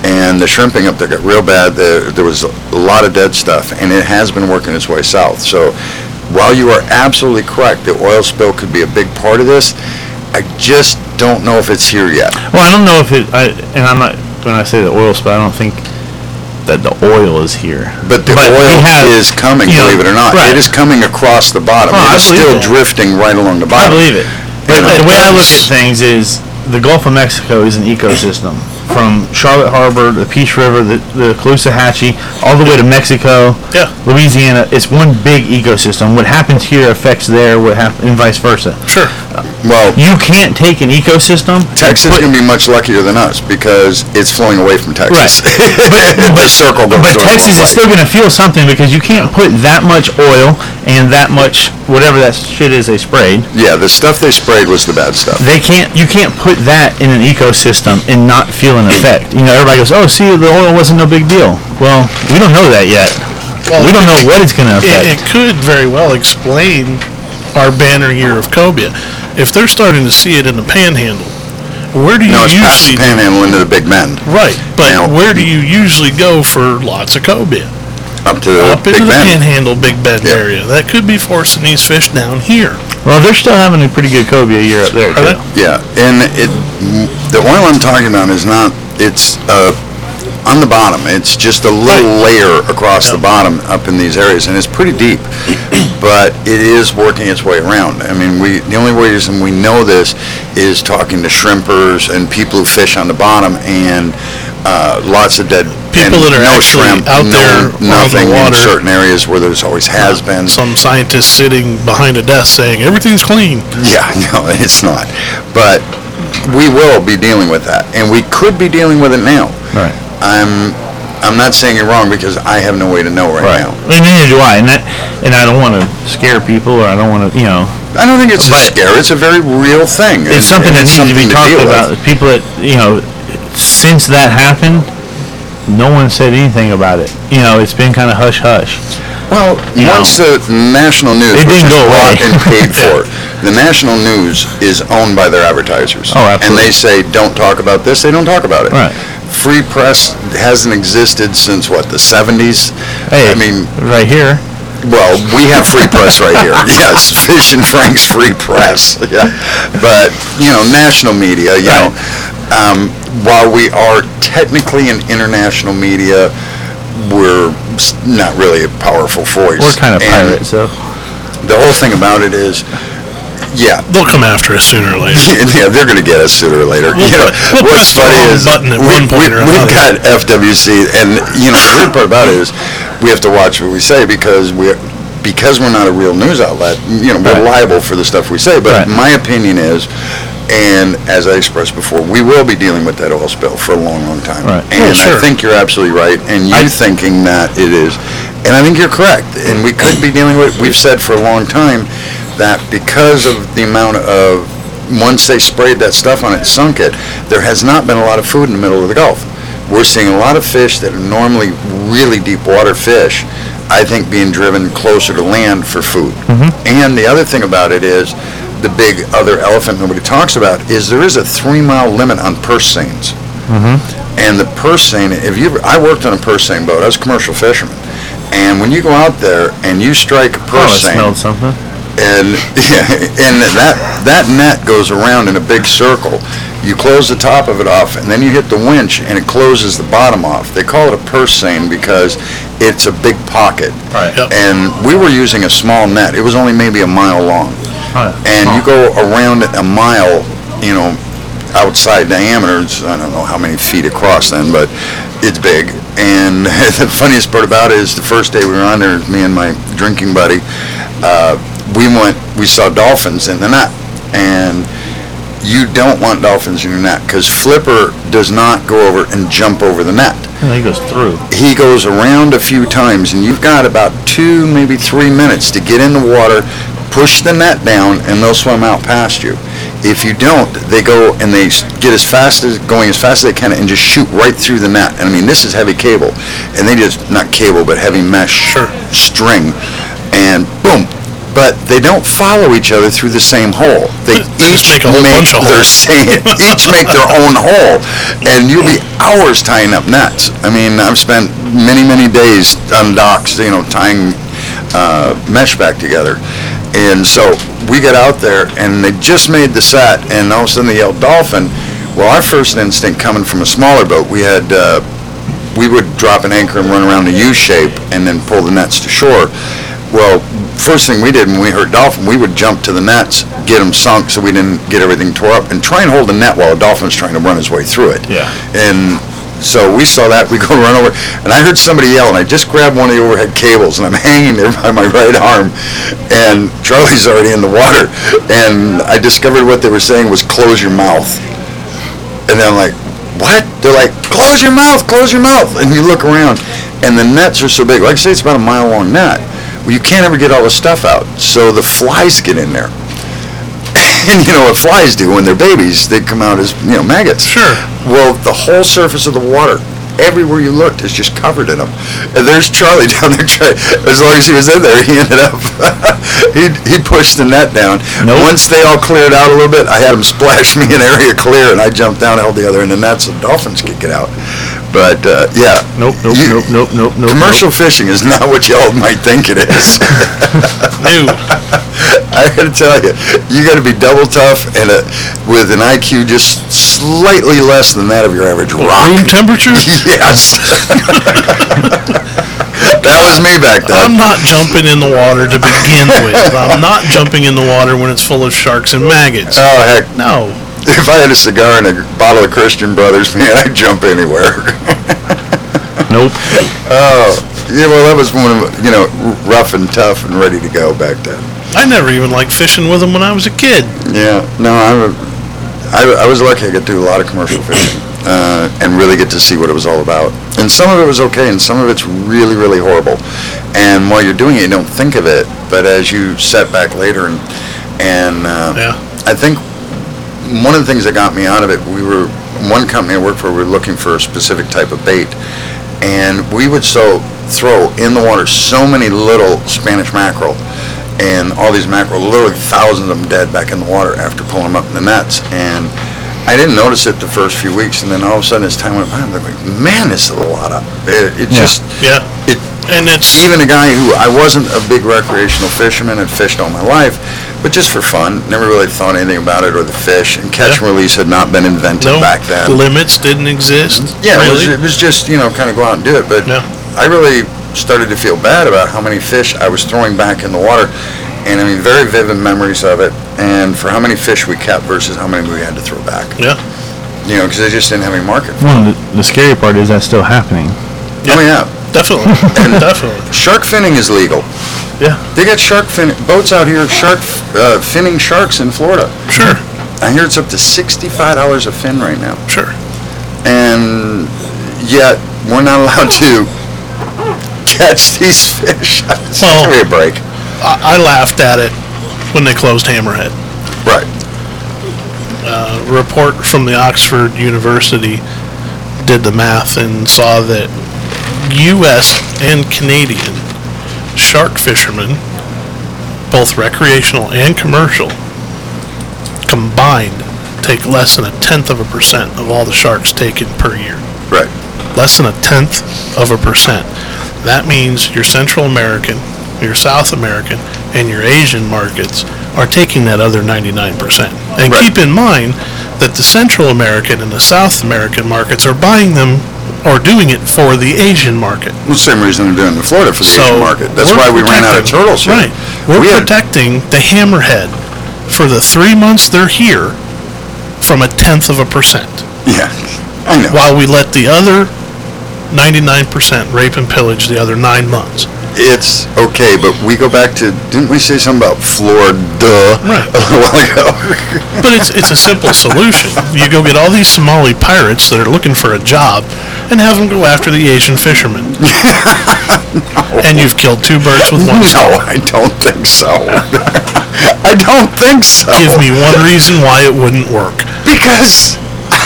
and the shrimping up there got real bad. There, there was a lot of dead stuff, and it has been working its way south. So while you are absolutely correct, the oil spill could be a big part of this, I just don't know if it's here yet. Well, I don't know if it, I, and I'm not, when I say the oil spill, I don't think that the oil is here. But the But we oil have- is coming, you know, believe it or not. right. It is coming across the bottom. Oh, It I is believe still it. drifting right along the I bottom. believe it. But You know, the way I look at it's- things is the Gulf of Mexico is an ecosystem. From Charlotte Harbor, the Peace River, the, the Caloosahatchee, all the way to Mexico, Yeah. Louisiana. It's one big ecosystem. What happens here affects there, what hap- and vice versa. Sure. Well, You can't take an ecosystem. and Texas is put- going to be much luckier than us because it's flowing away from Texas. Right. the circle goes But the Texas other is still way. going to feel something because you can't put that much oil and that much whatever that shit is they sprayed. Yeah, the stuff they sprayed was the bad stuff. They can't. You can't put that in an ecosystem and not feel an effect. You know, everybody goes, "Oh, see, the oil wasn't no big deal." Well, we don't know that yet. Well, we don't know what it's going to It, affect. it could very well explain our banner year of cobia. If they're starting to see it in the panhandle, where do you No, it's past the usually... panhandle into the Big Bend, Right, but Now- where do you usually go for lots of cobia? up to the Up Big into the Bend. panhandle, Big Bend Yeah. area. That could be forcing these fish down here. Well, they're still having a pretty good cobia year up there Are too. they? Yeah, and it, the oil I'm talking about is not, it's uh, on the bottom. It's just a little layer across the bottom up in these areas, and it's pretty deep. But it is working its way around. I mean, we the only reason we know this is talking to shrimpers and people who fish on the bottom, and uh, lots of dead People and that are no actually shrimp, out no, there on the nothing in water. certain areas where there's always has been. Some scientist sitting behind a desk saying everything's clean. Yeah, no, it's not. But we will be dealing with that, and we could be dealing with it now. Right. I'm, I'm not saying you're wrong because I have no way to know right, Right. now. And neither do I. And that, and I don't want to scare people, or I don't want to, you know. I don't think it's a But- scare. It's a very real thing. It's and- something and that it's needs to be something talked deal with. about. People that, you know, since that happened, no one said anything about it. You know, it's been kind of hush hush. Well, You once the national news It which didn't is go bought away. and paid for, the national news is owned by their advertisers. Oh, And absolutely. they say, don't talk about this, they don't talk about it. Right. Free press hasn't existed since, what, the seventies? Hey, I mean, right here. well, we have free press right here. Yes, Fish and Frank's free press. Yeah. But, you know, national media, you know, um, while we are technically an international media, we're s- not really a powerful voice. We're kind of And pirates, so. The whole thing about it is, yeah, They'll come after us sooner or later. yeah, they're going to get us sooner or later. We'll you know, pre- we'll what's press the funny wrong is button at we, one point we, or we've another. got F W C, and you know the weird part about it is we have to watch what we say because we because we're not a real news outlet. You know, we're Right. liable for the stuff we say. But Right. my opinion is, and as I expressed before, we will be dealing with that oil spill for a long, long time. Right. And Oh, sure. I think you're absolutely right, and you I- thinking that it is, and I think you're correct. And we could be dealing with. We've said for a long time that because of the amount of once they sprayed that stuff on it, sunk it, there has not been a lot of food in the middle of the Gulf. We're seeing a lot of fish that are normally really deep water fish, I think, being driven closer to land for food. And the other thing about it is, the big other elephant nobody talks about is there is a three mile limit on purse seines. And the purse seine, if you, I worked on a purse seine boat, I was a commercial fisherman. And when you go out there and you strike a Oh, purse it seine, smelled something. and yeah, and that that net goes around in a big circle. You close the top of it off, and then you hit the winch, and it closes the bottom off. They call it a purse seine because it's a big pocket. Right. Yep. And we were using a small net. It was only maybe a mile long, Right. and you go around it a mile, you know, outside diameter. It's, I don't know how many feet across then, but it's big. And the funniest part about it is the first day we were on there, me and my drinking buddy, uh, we went, we saw dolphins in the net. And you don't want dolphins in your net because Flipper does not go over and jump over the net. And he goes through. He goes around a few times, and you've got about two, maybe three minutes to get in the water, push the net down, and they'll swim out past you. If you don't, they go and they s- get as fast as, going as fast as they can and just shoot right through the net. And I mean, this is heavy cable. And they just, not cable, but heavy mesh Sure. string. And boom, but they don't follow each other through the same hole. They They just each make a whole bunch of their holes. same, each make their own hole, and you'll be hours tying up nets. I mean, I've spent many, many days on docks, you know, tying uh, mesh back together. And so we get out there, and they just made the set, and all of a sudden they yelled dolphin. Well, our first instinct coming from a smaller boat, we had, uh, we would drop an anchor and run around a U shape and then pull the nets to shore. Well, first thing we did when we heard dolphin, we would jump to the nets, get them sunk so we didn't get everything tore up, and try and hold the net while a dolphin's trying to run his way through it. Yeah. And so we saw that, we go run over, and I heard somebody yell, and I just grabbed one of the overhead cables, and I'm hanging there by my right arm, and Charlie's already in the water, and I discovered what they were saying was close your mouth. And then I'm like, what? They're like, close your mouth, close your mouth. And you look around, and the nets are so big. Like I say, it's about a mile long net. Well, you can't ever get all the stuff out. So the flies get in there. And you know what flies do when they're babies? They come out as, you know, maggots. Sure. Well, the whole surface of the water, everywhere you looked, is just covered in them. And there's Charlie down there trying, as long as he was in there, he ended up, he he pushed the net down. Nope. Once they all cleared out a little bit, I had him splash me an area clear, and I jumped down, held the other end of the net so dolphins could get out. But, uh, yeah. Nope, nope, You- nope, nope, nope, nope. Commercial fishing is not what y'all might think it is. New. I gotta tell you, you gotta be double tough and a, with an I Q just slightly less than that of your average rock. Room temperature? Yes. That was me back I'm then. not jumping in the water to begin with. I'm not jumping in the water when it's full of sharks and maggots. Oh, heck. No. If I had a cigar and a bottle of Christian Brothers, man, I'd jump anywhere. Nope. Oh, yeah, well, that was one of, you know, rough and tough and ready to go back then. I never even liked fishing with them when I was a kid. Yeah, no, I, I, I was lucky I got to do a lot of commercial fishing uh, and really get to see what it was all about. And some of it was okay, and some of it's really, really horrible. And while you're doing it, you don't think of it, but as you set back later, and, and uh, Yeah. I think one of the things that got me out of it, we were, one company I worked for, we were looking for a specific type of bait, and we would so throw in the water so many little Spanish mackerel, and all these mackerel, literally thousands of them dead back in the water after pulling them up in the nets. And I didn't notice it the first few weeks, and then all of a sudden as time went by, I'm like, man, this is a lot of, it, it Yeah. just, Yeah. it, And it's, even a guy who, I wasn't a big recreational fisherman, had fished all my life, but just for fun, never really thought anything about it or the fish, and catch Yeah. and release had not been invented no back then. limits didn't exist. Yeah, it was, really. it was just, you know, kind of go out and do it, but Yeah. I really started to feel bad about how many fish I was throwing back in the water, and I mean, very vivid memories of it, and for how many fish we kept versus how many we had to throw back, Yeah. you know, because they just didn't have any market for Well, the, the scary part is that's still happening. it. Oh, yeah. Definitely. Definitely. Shark finning is legal. Yeah. They got shark fin, boats out here, shark, uh, finning sharks in Florida. Sure. I hear it's up to sixty-five dollars a fin right now. Sure. And yet, we're not allowed to catch these fish. Well- Give me a break. I, I laughed at it when they closed Hammerhead. Right. A report from the Oxford University did the math and saw that U S and Canadian shark fishermen, both recreational and commercial, combined take less than a tenth of a percent of all the sharks taken per year. Right. Less than a tenth of a percent. That means your Central American, your South American, and your Asian markets are taking that other ninety-nine percent. And Right. keep in mind that the Central American and the South American markets are buying them or doing it for the Asian market. Well, the same reason they're doing it in Florida for the So Asian market. That's we're why we ran out of protecting- turtles here. Right. We're We had- protecting the hammerhead for the three months they're here from a tenth of a percent, Yeah, I know. while we let the other ninety-nine percent rape and pillage the other nine months. It's okay, but we go back to, didn't we say something about Florida Right. a little while ago? But it's it's a simple solution. You go get all these Somali pirates that are looking for a job and have them go after the Asian fishermen. And you've killed two birds with one stone. No, I don't think so. I don't think so. Give me one reason why it wouldn't work. Because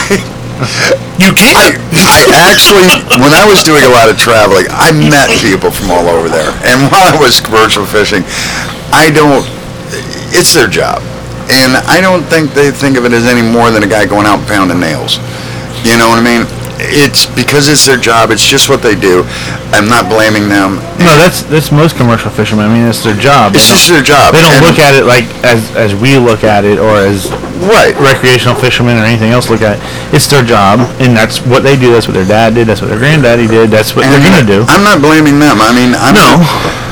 You I, can't. I actually, when I was doing a lot of traveling, I met people from all over there. And while I was commercial fishing, I don't, it's their job. And I don't think they think of it as any more than a guy going out and pounding nails. You know what I mean? It's because it's their job. It's just what they do. I'm not blaming them. No, that's that's most commercial fishermen. I mean, it's their job. It's They just don't- their job. They don't And- look at it like as as we look at it, or as Right. recreational fishermen or anything else look at it. It's their job, and that's what they do. That's what their dad did. That's what their granddaddy did. That's what they're And gonna do. I'm not blaming them. I mean, I'm No.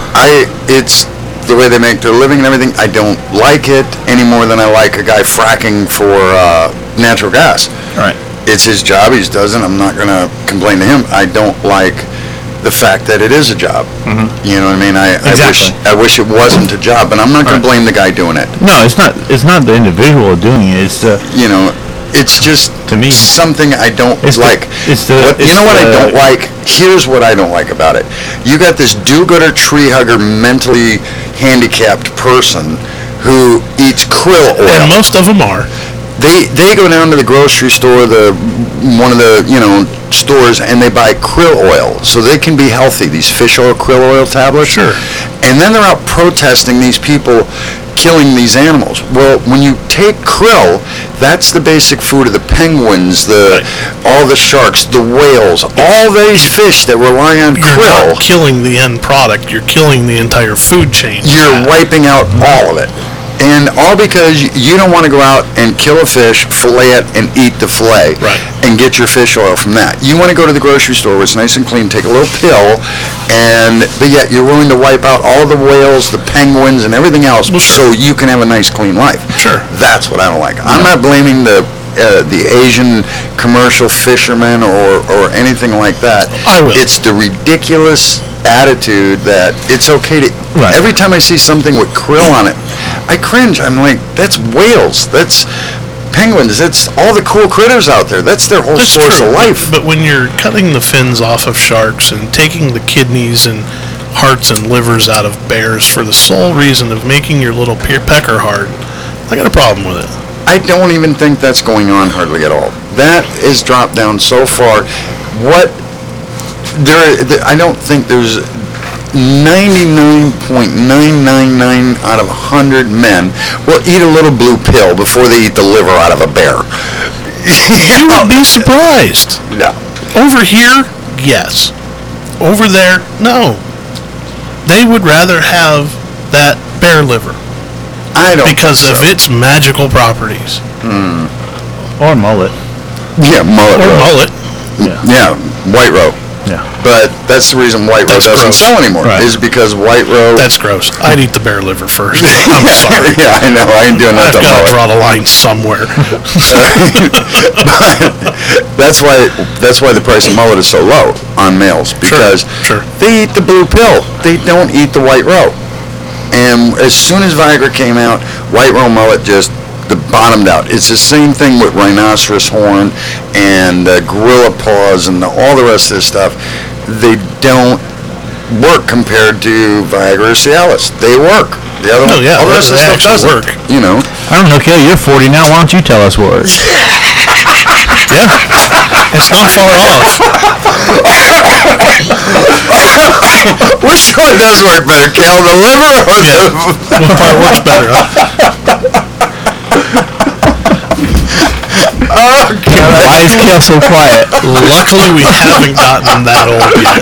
I. It's the way they make their living and everything. I don't like it any more than I like a guy fracking for uh, natural gas. Right. It's his job. He does it. I'm not going to complain to him. I don't like the fact that it is a job. You know what I mean? I, I wish Exactly. I wish it wasn't a job, but I'm not going Right. to blame the guy doing it. No, it's not. It's not the individual doing it. It's the You know, it's just To me, something I don't it's the- like. it's the- What- you it's know what I the- don't like? Here's what I don't like about it. You got this do-gooder, tree hugger, mentally handicapped person who eats krill oil. And most of them are. They they go down to the grocery store, the one of the you know stores, and they buy krill oil so they can be healthy. These fish oil, krill oil tablets. Sure. And then they're out protesting these people killing these animals. Well, when you take krill, that's the basic food of the penguins, the all the sharks, the whales, all these fish that rely on You're krill. not killing the end product. You're killing the entire food chain. You're wiping out all of it. And all because you don't want to go out and kill a fish, fillet it, and eat the fillet. Right. And get your fish oil from that. You want to go to the grocery store where it's nice and clean, take a little pill, and but yet you're willing to wipe out all the whales, the penguins, and everything else Well, so sure. you can have a nice, clean life. Sure. That's what I don't like. I'm not blaming the uh, the Asian commercial fishermen or, or anything like that. I will. It's the ridiculous attitude that it's okay to... Right. Every time I see something with krill on it, I cringe. I'm like, that's whales. That's penguins. That's all the cool critters out there. That's their whole That's source true. of life. But when you're cutting the fins off of sharks and taking the kidneys and hearts and livers out of bears for the sole reason of making your little pe- pecker hard, I got a problem with it. I don't even think that's going on hardly at all. That is dropped down so far. What there, there I don't think there's ninety-nine point nine nine nine out of one hundred men will eat a little blue pill before they eat the liver out of a bear. You would be surprised. No. Over here, yes. Over there, no. They would rather have that bear liver I don't because think of so. its magical properties. or mullet. Yeah, mullet Or roe. mullet. Yeah. Yeah, white roe. Yeah. But that's the reason white roe That's doesn't gross. sell anymore. Right. Is because white roe. That's gross. I'd eat the bear liver first. I'm sorry. Yeah, I know. I ain't doing that I've to got to mullet. draw the line somewhere. That's why that's why the price of mullet is so low on males because sure. they eat the blue pill. They don't eat the white roe. And as soon as Viagra came out, white roe mullet just the bottomed out. It's the same thing with rhinoceros horn and uh, gorilla paws and the, all the rest of this stuff. They don't work compared to Viagra or Cialis. They work. The other Oh, one, yeah, all the rest of they the stuff actually doesn't. work. You know. I don't know, Kelly. You're forty now. Why don't you tell us what? Yeah. It's not far off. Which one does work better, Cal? The liver or the... What part works better, huh? Why is Kel so quiet? Luckily, we haven't gotten that old yet.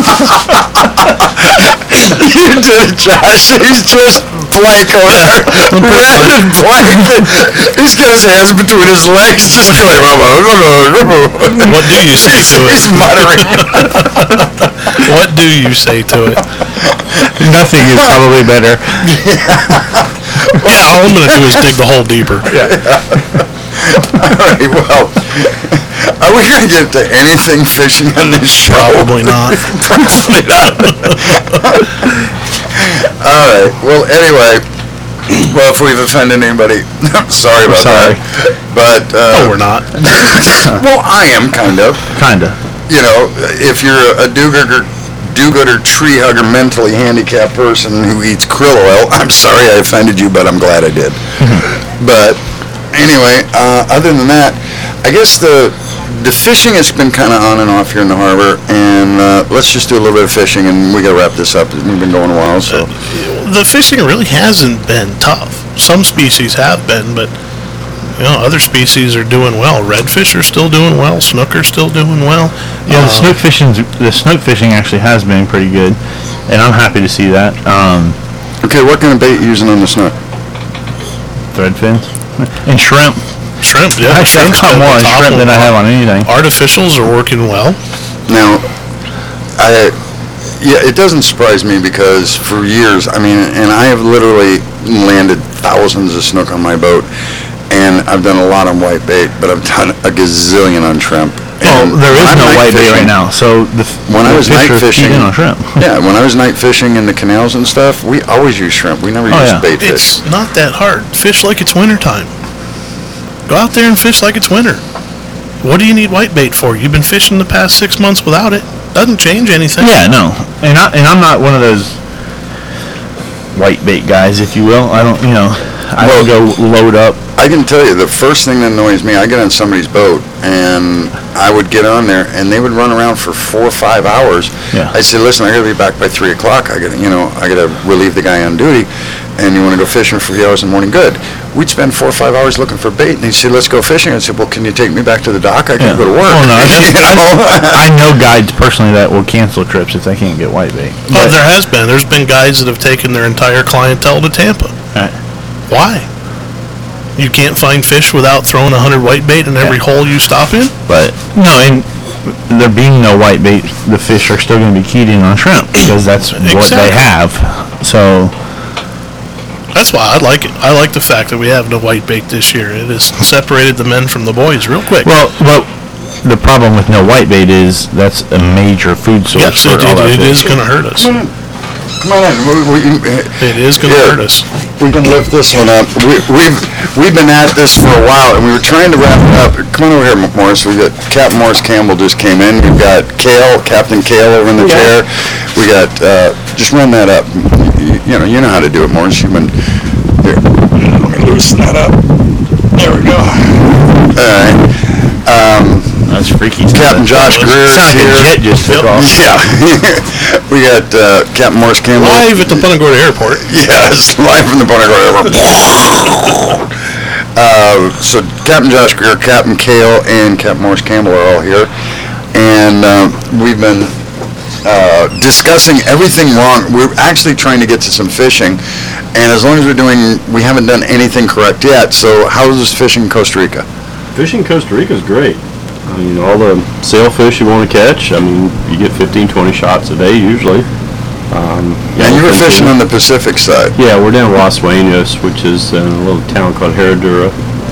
You did it, Josh. He's just blank over there. Red and blank. He's got his hands between his legs, just going... What do you say to He's it? muttering. What do you say to it? Nothing is probably better. Yeah, all I'm going to do is dig the hole deeper. All right, well, are we going to get to anything fishing on this show? Probably not. Probably not. All right. Well, anyway, well, if we've offended anybody, I'm sorry about Sorry. that. But Oh, uh, we're not. well, I am kind of. Kinda. You know, if you're a do-gooder, do-gooder tree hugger, mentally handicapped person who eats krill oil, I'm sorry I offended you, but I'm glad I did. But anyway, uh, other than that, I guess the the fishing has been kind of on and off here in the harbor, and uh, let's just do a little bit of fishing, and we got to wrap this up. We've been going a while, so the fishing really hasn't been tough. Some species have been, but you know, other species are doing well. Redfish are still doing well. Snooker's still doing well. Yeah, the Uh, snook fishing, the snook fishing actually has been pretty good, and I'm happy to see that. Um, Okay, what kind of bait you using on the snook? thread fins and shrimp. Shrimp, yeah. Actually, I've shrimp's got been more the on top shrimp one. than I have on anything. Artificials are working well. Now, I, yeah, it doesn't surprise me because for years, I mean, and I have literally landed thousands of snook on my boat, and I've done a lot on white bait, but I've done a gazillion on shrimp. Well, And there when is I'm no night white bait fishing- right now, so the f- When I the was fish night are fishing, feeding on shrimp. yeah, when I was night fishing in the canals and stuff, we always use shrimp. We never Oh, use yeah. bait fish. It's not that hard. Fish like it's wintertime. Go out there and fish like it's winter. What do you need white bait for? You've been fishing the past six months without it. Doesn't change anything. Yeah, no, and I and I'm not one of those white bait guys, if you will. I don't, you know, I Well- don't go load up. I can tell you, the first thing that annoys me, I get on somebody's boat, and I would get on there, and they would run around for four or five hours. Yeah. I said, listen, I gotta be back by three o'clock. I gotta, you know, I gotta relieve the guy on duty, and you wanna go fishing for three hours in the morning? Good. We'd spend four or five hours looking for bait, and he'd say, let's go fishing. I said, well, can you take me back to the dock? I gotta go to work. Oh, no, You that's, know? I know guides personally that will cancel trips if they can't get white bait. Oh, there has been. There's been guys that have taken their entire clientele to Tampa. Right. Why? You can't find fish without throwing a hundred white bait in every Yeah. hole you stop in? But no, and there being no white bait, the fish are still going to be keyed in on shrimp because that's what they Exactly. have. So That's why I like it. I like the fact that we have no white bait this year. It has separated the men from the boys real quick. well, well, the problem with no white bait is that's a major food source yes, for it, all that it, it fish. is going to hurt us. Come on in. We, we, It is going to Yeah. hurt us. we can lift this one up. We, we've we've been at this for a while, and we were trying to wrap it up. Come on over here, Morris. We got Captain Morris Campbell just came in. We've got Kale, Captain Kale over in the chair. We got uh, just run that up. You, you know, you know how to do it, Morris. You've been here. Let me loosen that up. There we go. All right. Um, That's freaky. Captain Josh Greer is Sound like a jet here. just took Yep. off. Yeah. we got uh, Captain Morris Campbell. Live at the Punta Gorda Airport. Yes, live from the Punta Gorda Airport. Uh, so Captain Josh Greer, Captain Kale, and Captain Morris Campbell are all here, and uh, we've been uh, discussing everything wrong. We're actually trying to get to some fishing, and as long as we're doing, we haven't done anything correct yet. So how's fishing in Costa Rica? Fishing in Costa Rica is great. I mean, all the sailfish you want to catch, I mean, you get fifteen, twenty shots a day usually. Um, And you were yellowfin fishing tuna. on the Pacific side. Yeah, we're down in Los Sueños, which is in a little town called Herradura,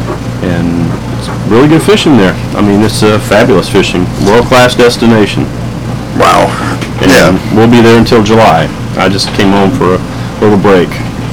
and it's really good fishing there. I mean, it's uh, fabulous fishing, world-class destination. Wow. And Yeah. we'll be there until July. I just came home for a little break.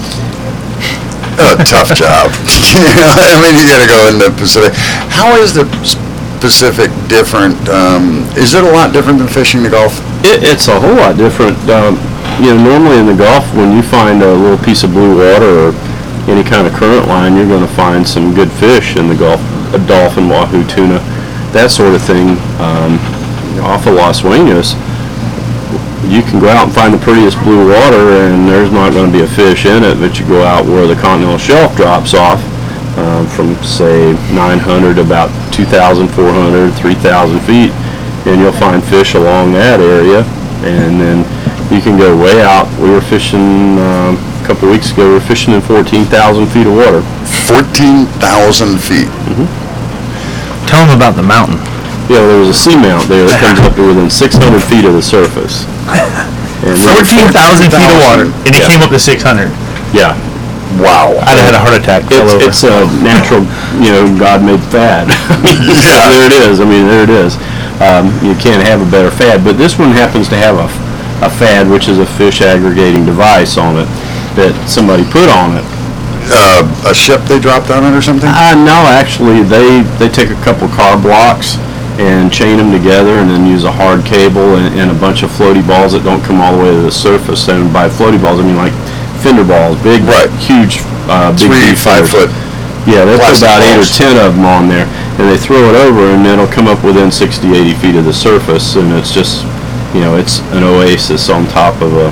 A tough job. I mean, you got to go in the Pacific. How is the Pacific different? Um, is it a lot different than fishing the Gulf? It, it's a whole lot different. Um, you know, normally in the Gulf, when you find a little piece of blue water or any kind of current line, you're going to find some good fish in the Gulf, a dolphin, wahoo, tuna, that sort of thing. Um, off of Los Sueños, you can go out and find the prettiest blue water, and there's not going to be a fish in it. But you go out where the continental shelf drops off, um, from say nine hundred to about two thousand four hundred, three thousand feet, and you'll find fish along that area. And then you can go way out. We were fishing um, a couple of weeks ago. We were fishing in fourteen thousand feet of water. fourteen thousand feet. Tell them about the mountain. Yeah, there was a seamount there that comes up to within six hundred feet of the surface. And we were- fourteen thousand feet of water, and it Yeah. came up to six hundred. Yeah. Wow. I'd have had a heart attack. Fell over. It's, it's a natural, you know, God-made fad. Yeah. There it is. I mean, there it is. Um, you can't have a better fad. But this one happens to have a, a fad, which is a fish aggregating device on it that somebody put on it. Uh, a ship they dropped on it or something? Uh, no, actually, they, they take a couple car blocks and chain them together and then use a hard cable and, and a bunch of floaty balls that don't come all the way to the surface. And by floaty balls, I mean like fender balls, big, Right. huge, uh, big Three, deep five fenders. foot. Yeah, they put plastic about eight or balls. ten of them on there, and they throw it over, and it'll come up within sixty, eighty feet of the surface, and it's just, you know, it's an oasis on top of a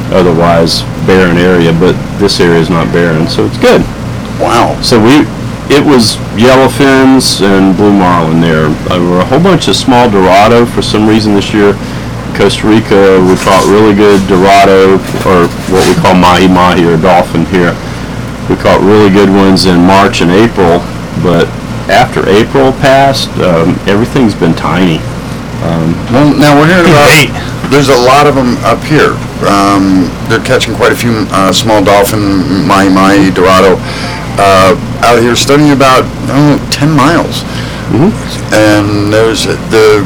otherwise barren area, but this area is not barren, so it's good. Wow. So we, it was yellowfins and blue marlin there. There were a whole bunch of small Dorado for some reason this year. Costa Rica, we caught really good Dorado, or what we call mahi-mahi, or dolphin here. We caught really good ones in March and April, but after April passed, um, everything's been tiny. Um, Well, now we're hearing about, Eight. there's a lot of them up here. Um, they're catching quite a few uh, small dolphin, mahi-mahi, Dorado, uh, out here studying about, oh, ten miles. Mhm. And there's the,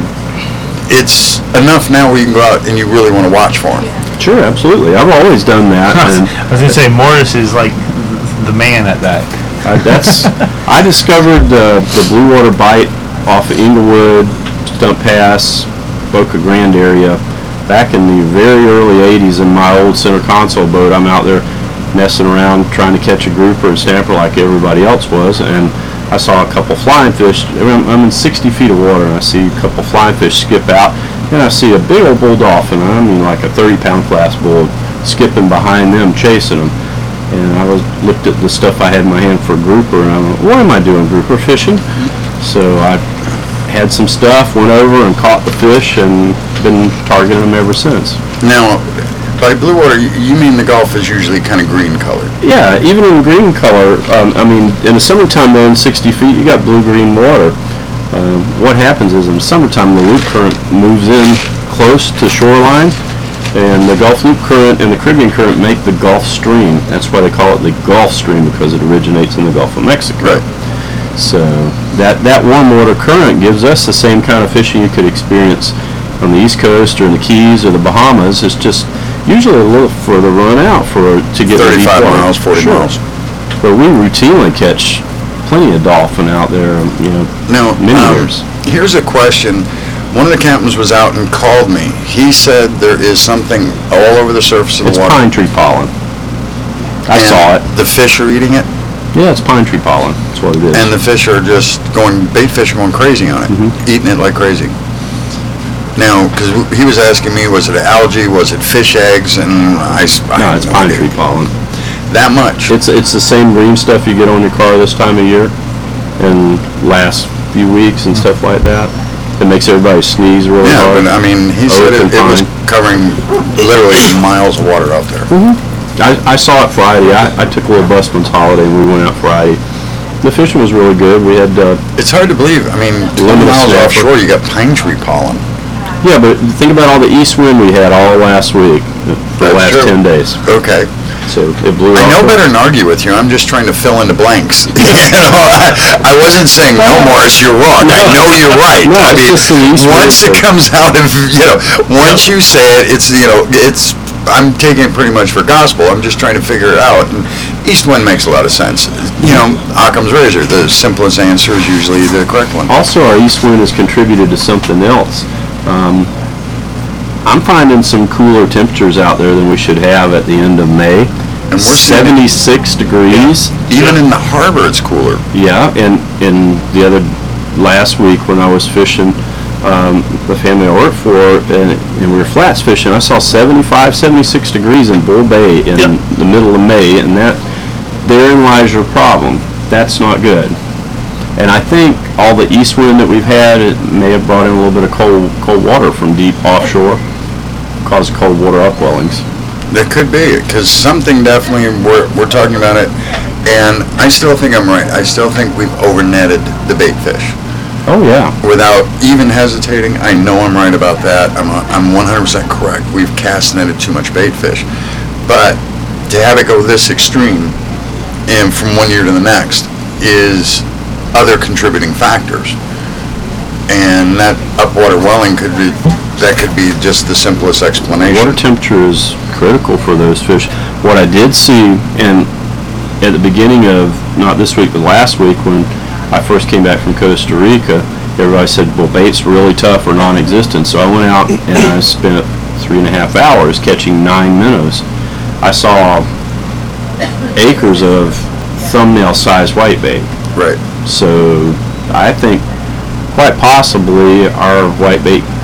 it's enough now where you can go out and you really want to watch for them. Sure, absolutely. I've always done that. And I was gonna say Morris is like the man at that. Uh, that's I discovered the the blue water bite off of Inglewood, Stump Pass, Boca Grande area back in the very early eighties in my old center console boat. I'm out there messing around trying to catch a grouper and snapper like everybody else was, and I saw a couple flying fish. I'm I'm in sixty feet of water, and I see a couple flying fish skip out, and I see a big old bull dolphin. I mean, like a thirty pound class bull skipping behind them, chasing them. And I was looked at the stuff I had in my hand for grouper, and I went, what am I doing, grouper fishing? So I had some stuff, went over and caught the fish, and been targeting them ever since. Now, by blue water, you you mean the Gulf is usually kind of green colored. Yeah, even in green color, um, I mean, in the summertime, though, in sixty feet, you got blue-green water. Um, what happens is in the summertime, the loop current moves in close to shoreline, and the Gulf Loop Current and the Caribbean Current make the Gulf Stream. That's why they call it the Gulf Stream, because it originates in the Gulf of Mexico. Right. So that, that warm water current gives us the same kind of fishing you could experience on the East Coast or in the Keys or the Bahamas. It's just usually a little further run out for to get the deep thirty-five water. miles, forty Sure. miles. But we routinely catch plenty of dolphin out there, you know, Now, many um, years. here's a question. One of the captains was out and called me. He said there is something all over the surface of It's the water. pine tree pollen. I and saw it. The fish are eating it, Yeah, it's pine tree pollen. That's what it is. and the fish are just going, bait fish are going crazy on it, Mhm. eating it like crazy. Now, because he was asking me, was it algae, was it fish eggs, and I, s- I no, have it's no pine idea. tree pollen. That much. It's it's the same green stuff you get on your car this time of year, and last few weeks and stuff like that. It makes everybody sneeze really Yeah, hard. but I mean, he said Oak it, and it was pine. covering literally miles of water out there. I, I saw it Friday. I, I took a little busman's holiday and we went out Friday. The fishing was really good. We had uh, It's hard to believe. I mean, twenty Limited miles snapper. offshore, you got pine tree pollen. yeah, but think about all the east wind we had all last week, the That's last true. ten days. Okay. So it blew. I off know the- better than argue with you. I'm just trying to fill in the blanks. you know, I, I wasn't saying, no, Morris, you're wrong. I know you're right. No, I it's mean, just the east once it wind. comes out of, you know, once you say it, it's, you know, it's, I'm taking it pretty much for gospel. I'm just trying to figure it out. And east wind makes a lot of sense. You know, Occam's razor, the simplest answer is usually the correct one. Also, our east wind has contributed to something else. Um, I'm finding some cooler temperatures out there than we should have at the end of May. And we're seeing it- seventy-six degrees. Even in the harbor, it's cooler. Yeah, and, and the other, last week when I was fishing, um, the family I work for, and, and we were flats fishing, I saw seventy-five, seventy-six degrees in Bull Bay in Yep. the middle of May, and that, therein lies your problem. That's not good. And I think all the east wind that we've had, it may have brought in a little bit of cold, cold water from deep offshore, caused cold water upwellings. That could be, because something definitely, we're, we're talking about it, and I still think I'm right. I still think we've over-netted the bait fish. Oh, yeah. Without even hesitating, I know I'm right about that. I'm, I'm one hundred percent correct. We've cast netted too much bait fish. But to have it go this extreme, and from one year to the next, is other contributing factors. And that upwater welling could be, that could be just the simplest explanation. Water temperature is critical for those fish. What I did see, and at the beginning of, not this week, but last week, when I first came back from Costa Rica, everybody said, well, bait's really tough or non-existent. So I went out and I spent three and a half hours catching nine minnows. I saw acres of thumbnail-sized whitebait. Right. So I think quite possibly our whitebait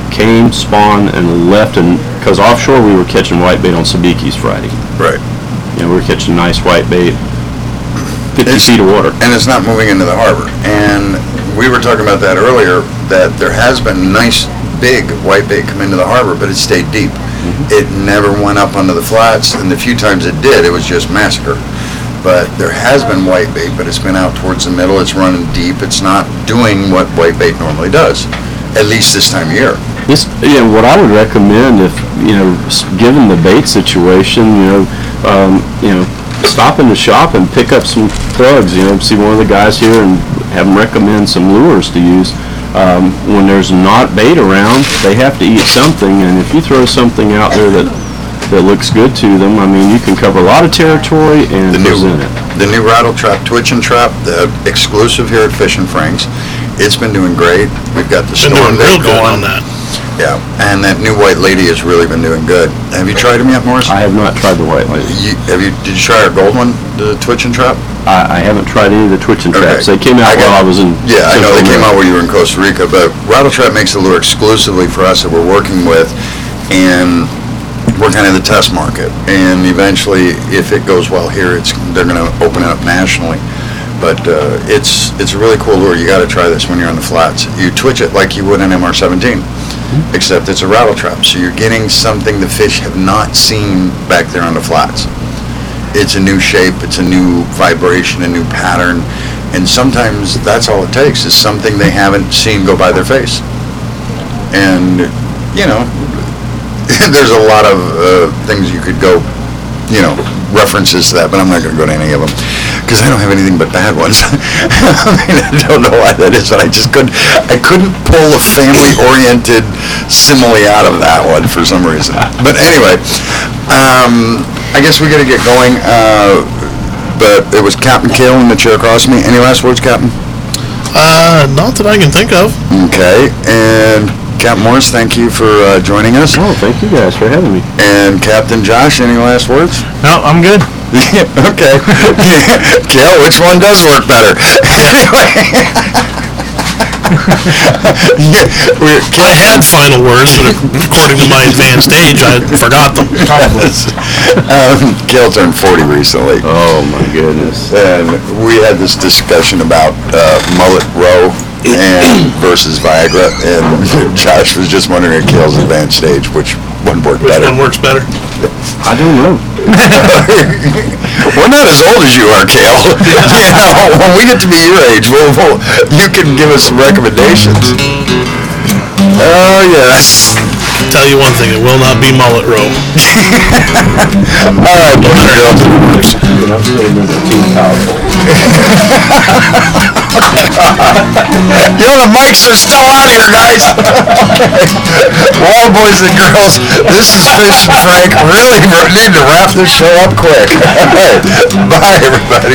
came, spawned, and left, and because offshore we were catching whitebait on sabikis Friday. Right. You know, we were catching nice whitebait, fifty It's- feet of water. And it's not moving into the harbor. And we were talking about that earlier, that there has been nice, big whitebait come into the harbor, but it stayed deep. It never went up onto the flats, and the few times it did, it was just massacre. But there has been whitebait, but it's been out towards the middle, it's running deep, it's not doing what whitebait normally does, at least this time of year. This, you know, what I would recommend if, you know, s- given the bait situation, you know, um, you know, stop in the shop and pick up some plugs, you know, see one of the guys here and have them recommend some lures to use. Um, when there's not bait around, they have to eat something, and if you throw something out there that, that looks good to them, I mean, you can cover a lot of territory and The new, present it. the new rattle trap, twitch and trap, the exclusive here at Fish and Frank's, it's been doing great. We've got the Been storm doing day real good going. on that. Yeah, and that new white lady has really been doing good. Have you tried them yet, Morris? I have not tried the white lady. You, have you? Did you try our gold one, the twitch and trap? I, I haven't tried any of the twitch and traps. Okay. They came out I got- while I was in. Yeah, I know they Central came out America. while you were in Costa Rica, but Rattle Trap makes the lure exclusively for us that we're working with, and we're kind of the test market. And eventually, if it goes well here, it's they're going to open it up nationally. But uh, it's it's a really cool lure. You got to try this when you're on the flats. You twitch it like you would an M R seventeen, except it's a rattle trap. So you're getting something the fish have not seen back there on the flats. It's a new shape, it's a new vibration, a new pattern, and sometimes that's all it takes, is something they haven't seen go by their face. And, you know, there's a lot of uh, things you could go, you know, references to that, but I'm not going to go to any of them, because I don't have anything but bad ones. I mean, I don't know why that is, but I just couldn't, I couldn't pull a family-oriented simile out of that one for some reason. But anyway, um, I guess we got to get going, uh, but it was Captain Kale in the chair across from me. Any last words, Captain? Uh, not that I can think of. Okay, and Captain Morris, thank you for uh, joining us. Oh, thank you guys for having me. And Captain Josh, any last words? No, I'm good. Okay. Kale, which one does work better? Anyway. We're, I had final words, but according to my advanced age, I forgot them. um, Kale turned forty recently, Oh, my goodness. and we had this discussion about uh, mullet row and versus Viagra, and Josh was just wondering at Kale's advanced age which one worked Which better. one works better? I don't know. We're not as old as you are, Kale. You know, when we get to be your age, we'll, we'll, you can give us some recommendations. Oh, yes. Tell you one thing, it will not be mullet row. All right, you know, the mics are still on here, guys. Well, boys and girls, this is Fish and Frank. Really need to wrap this show up quick. All right. Bye, everybody.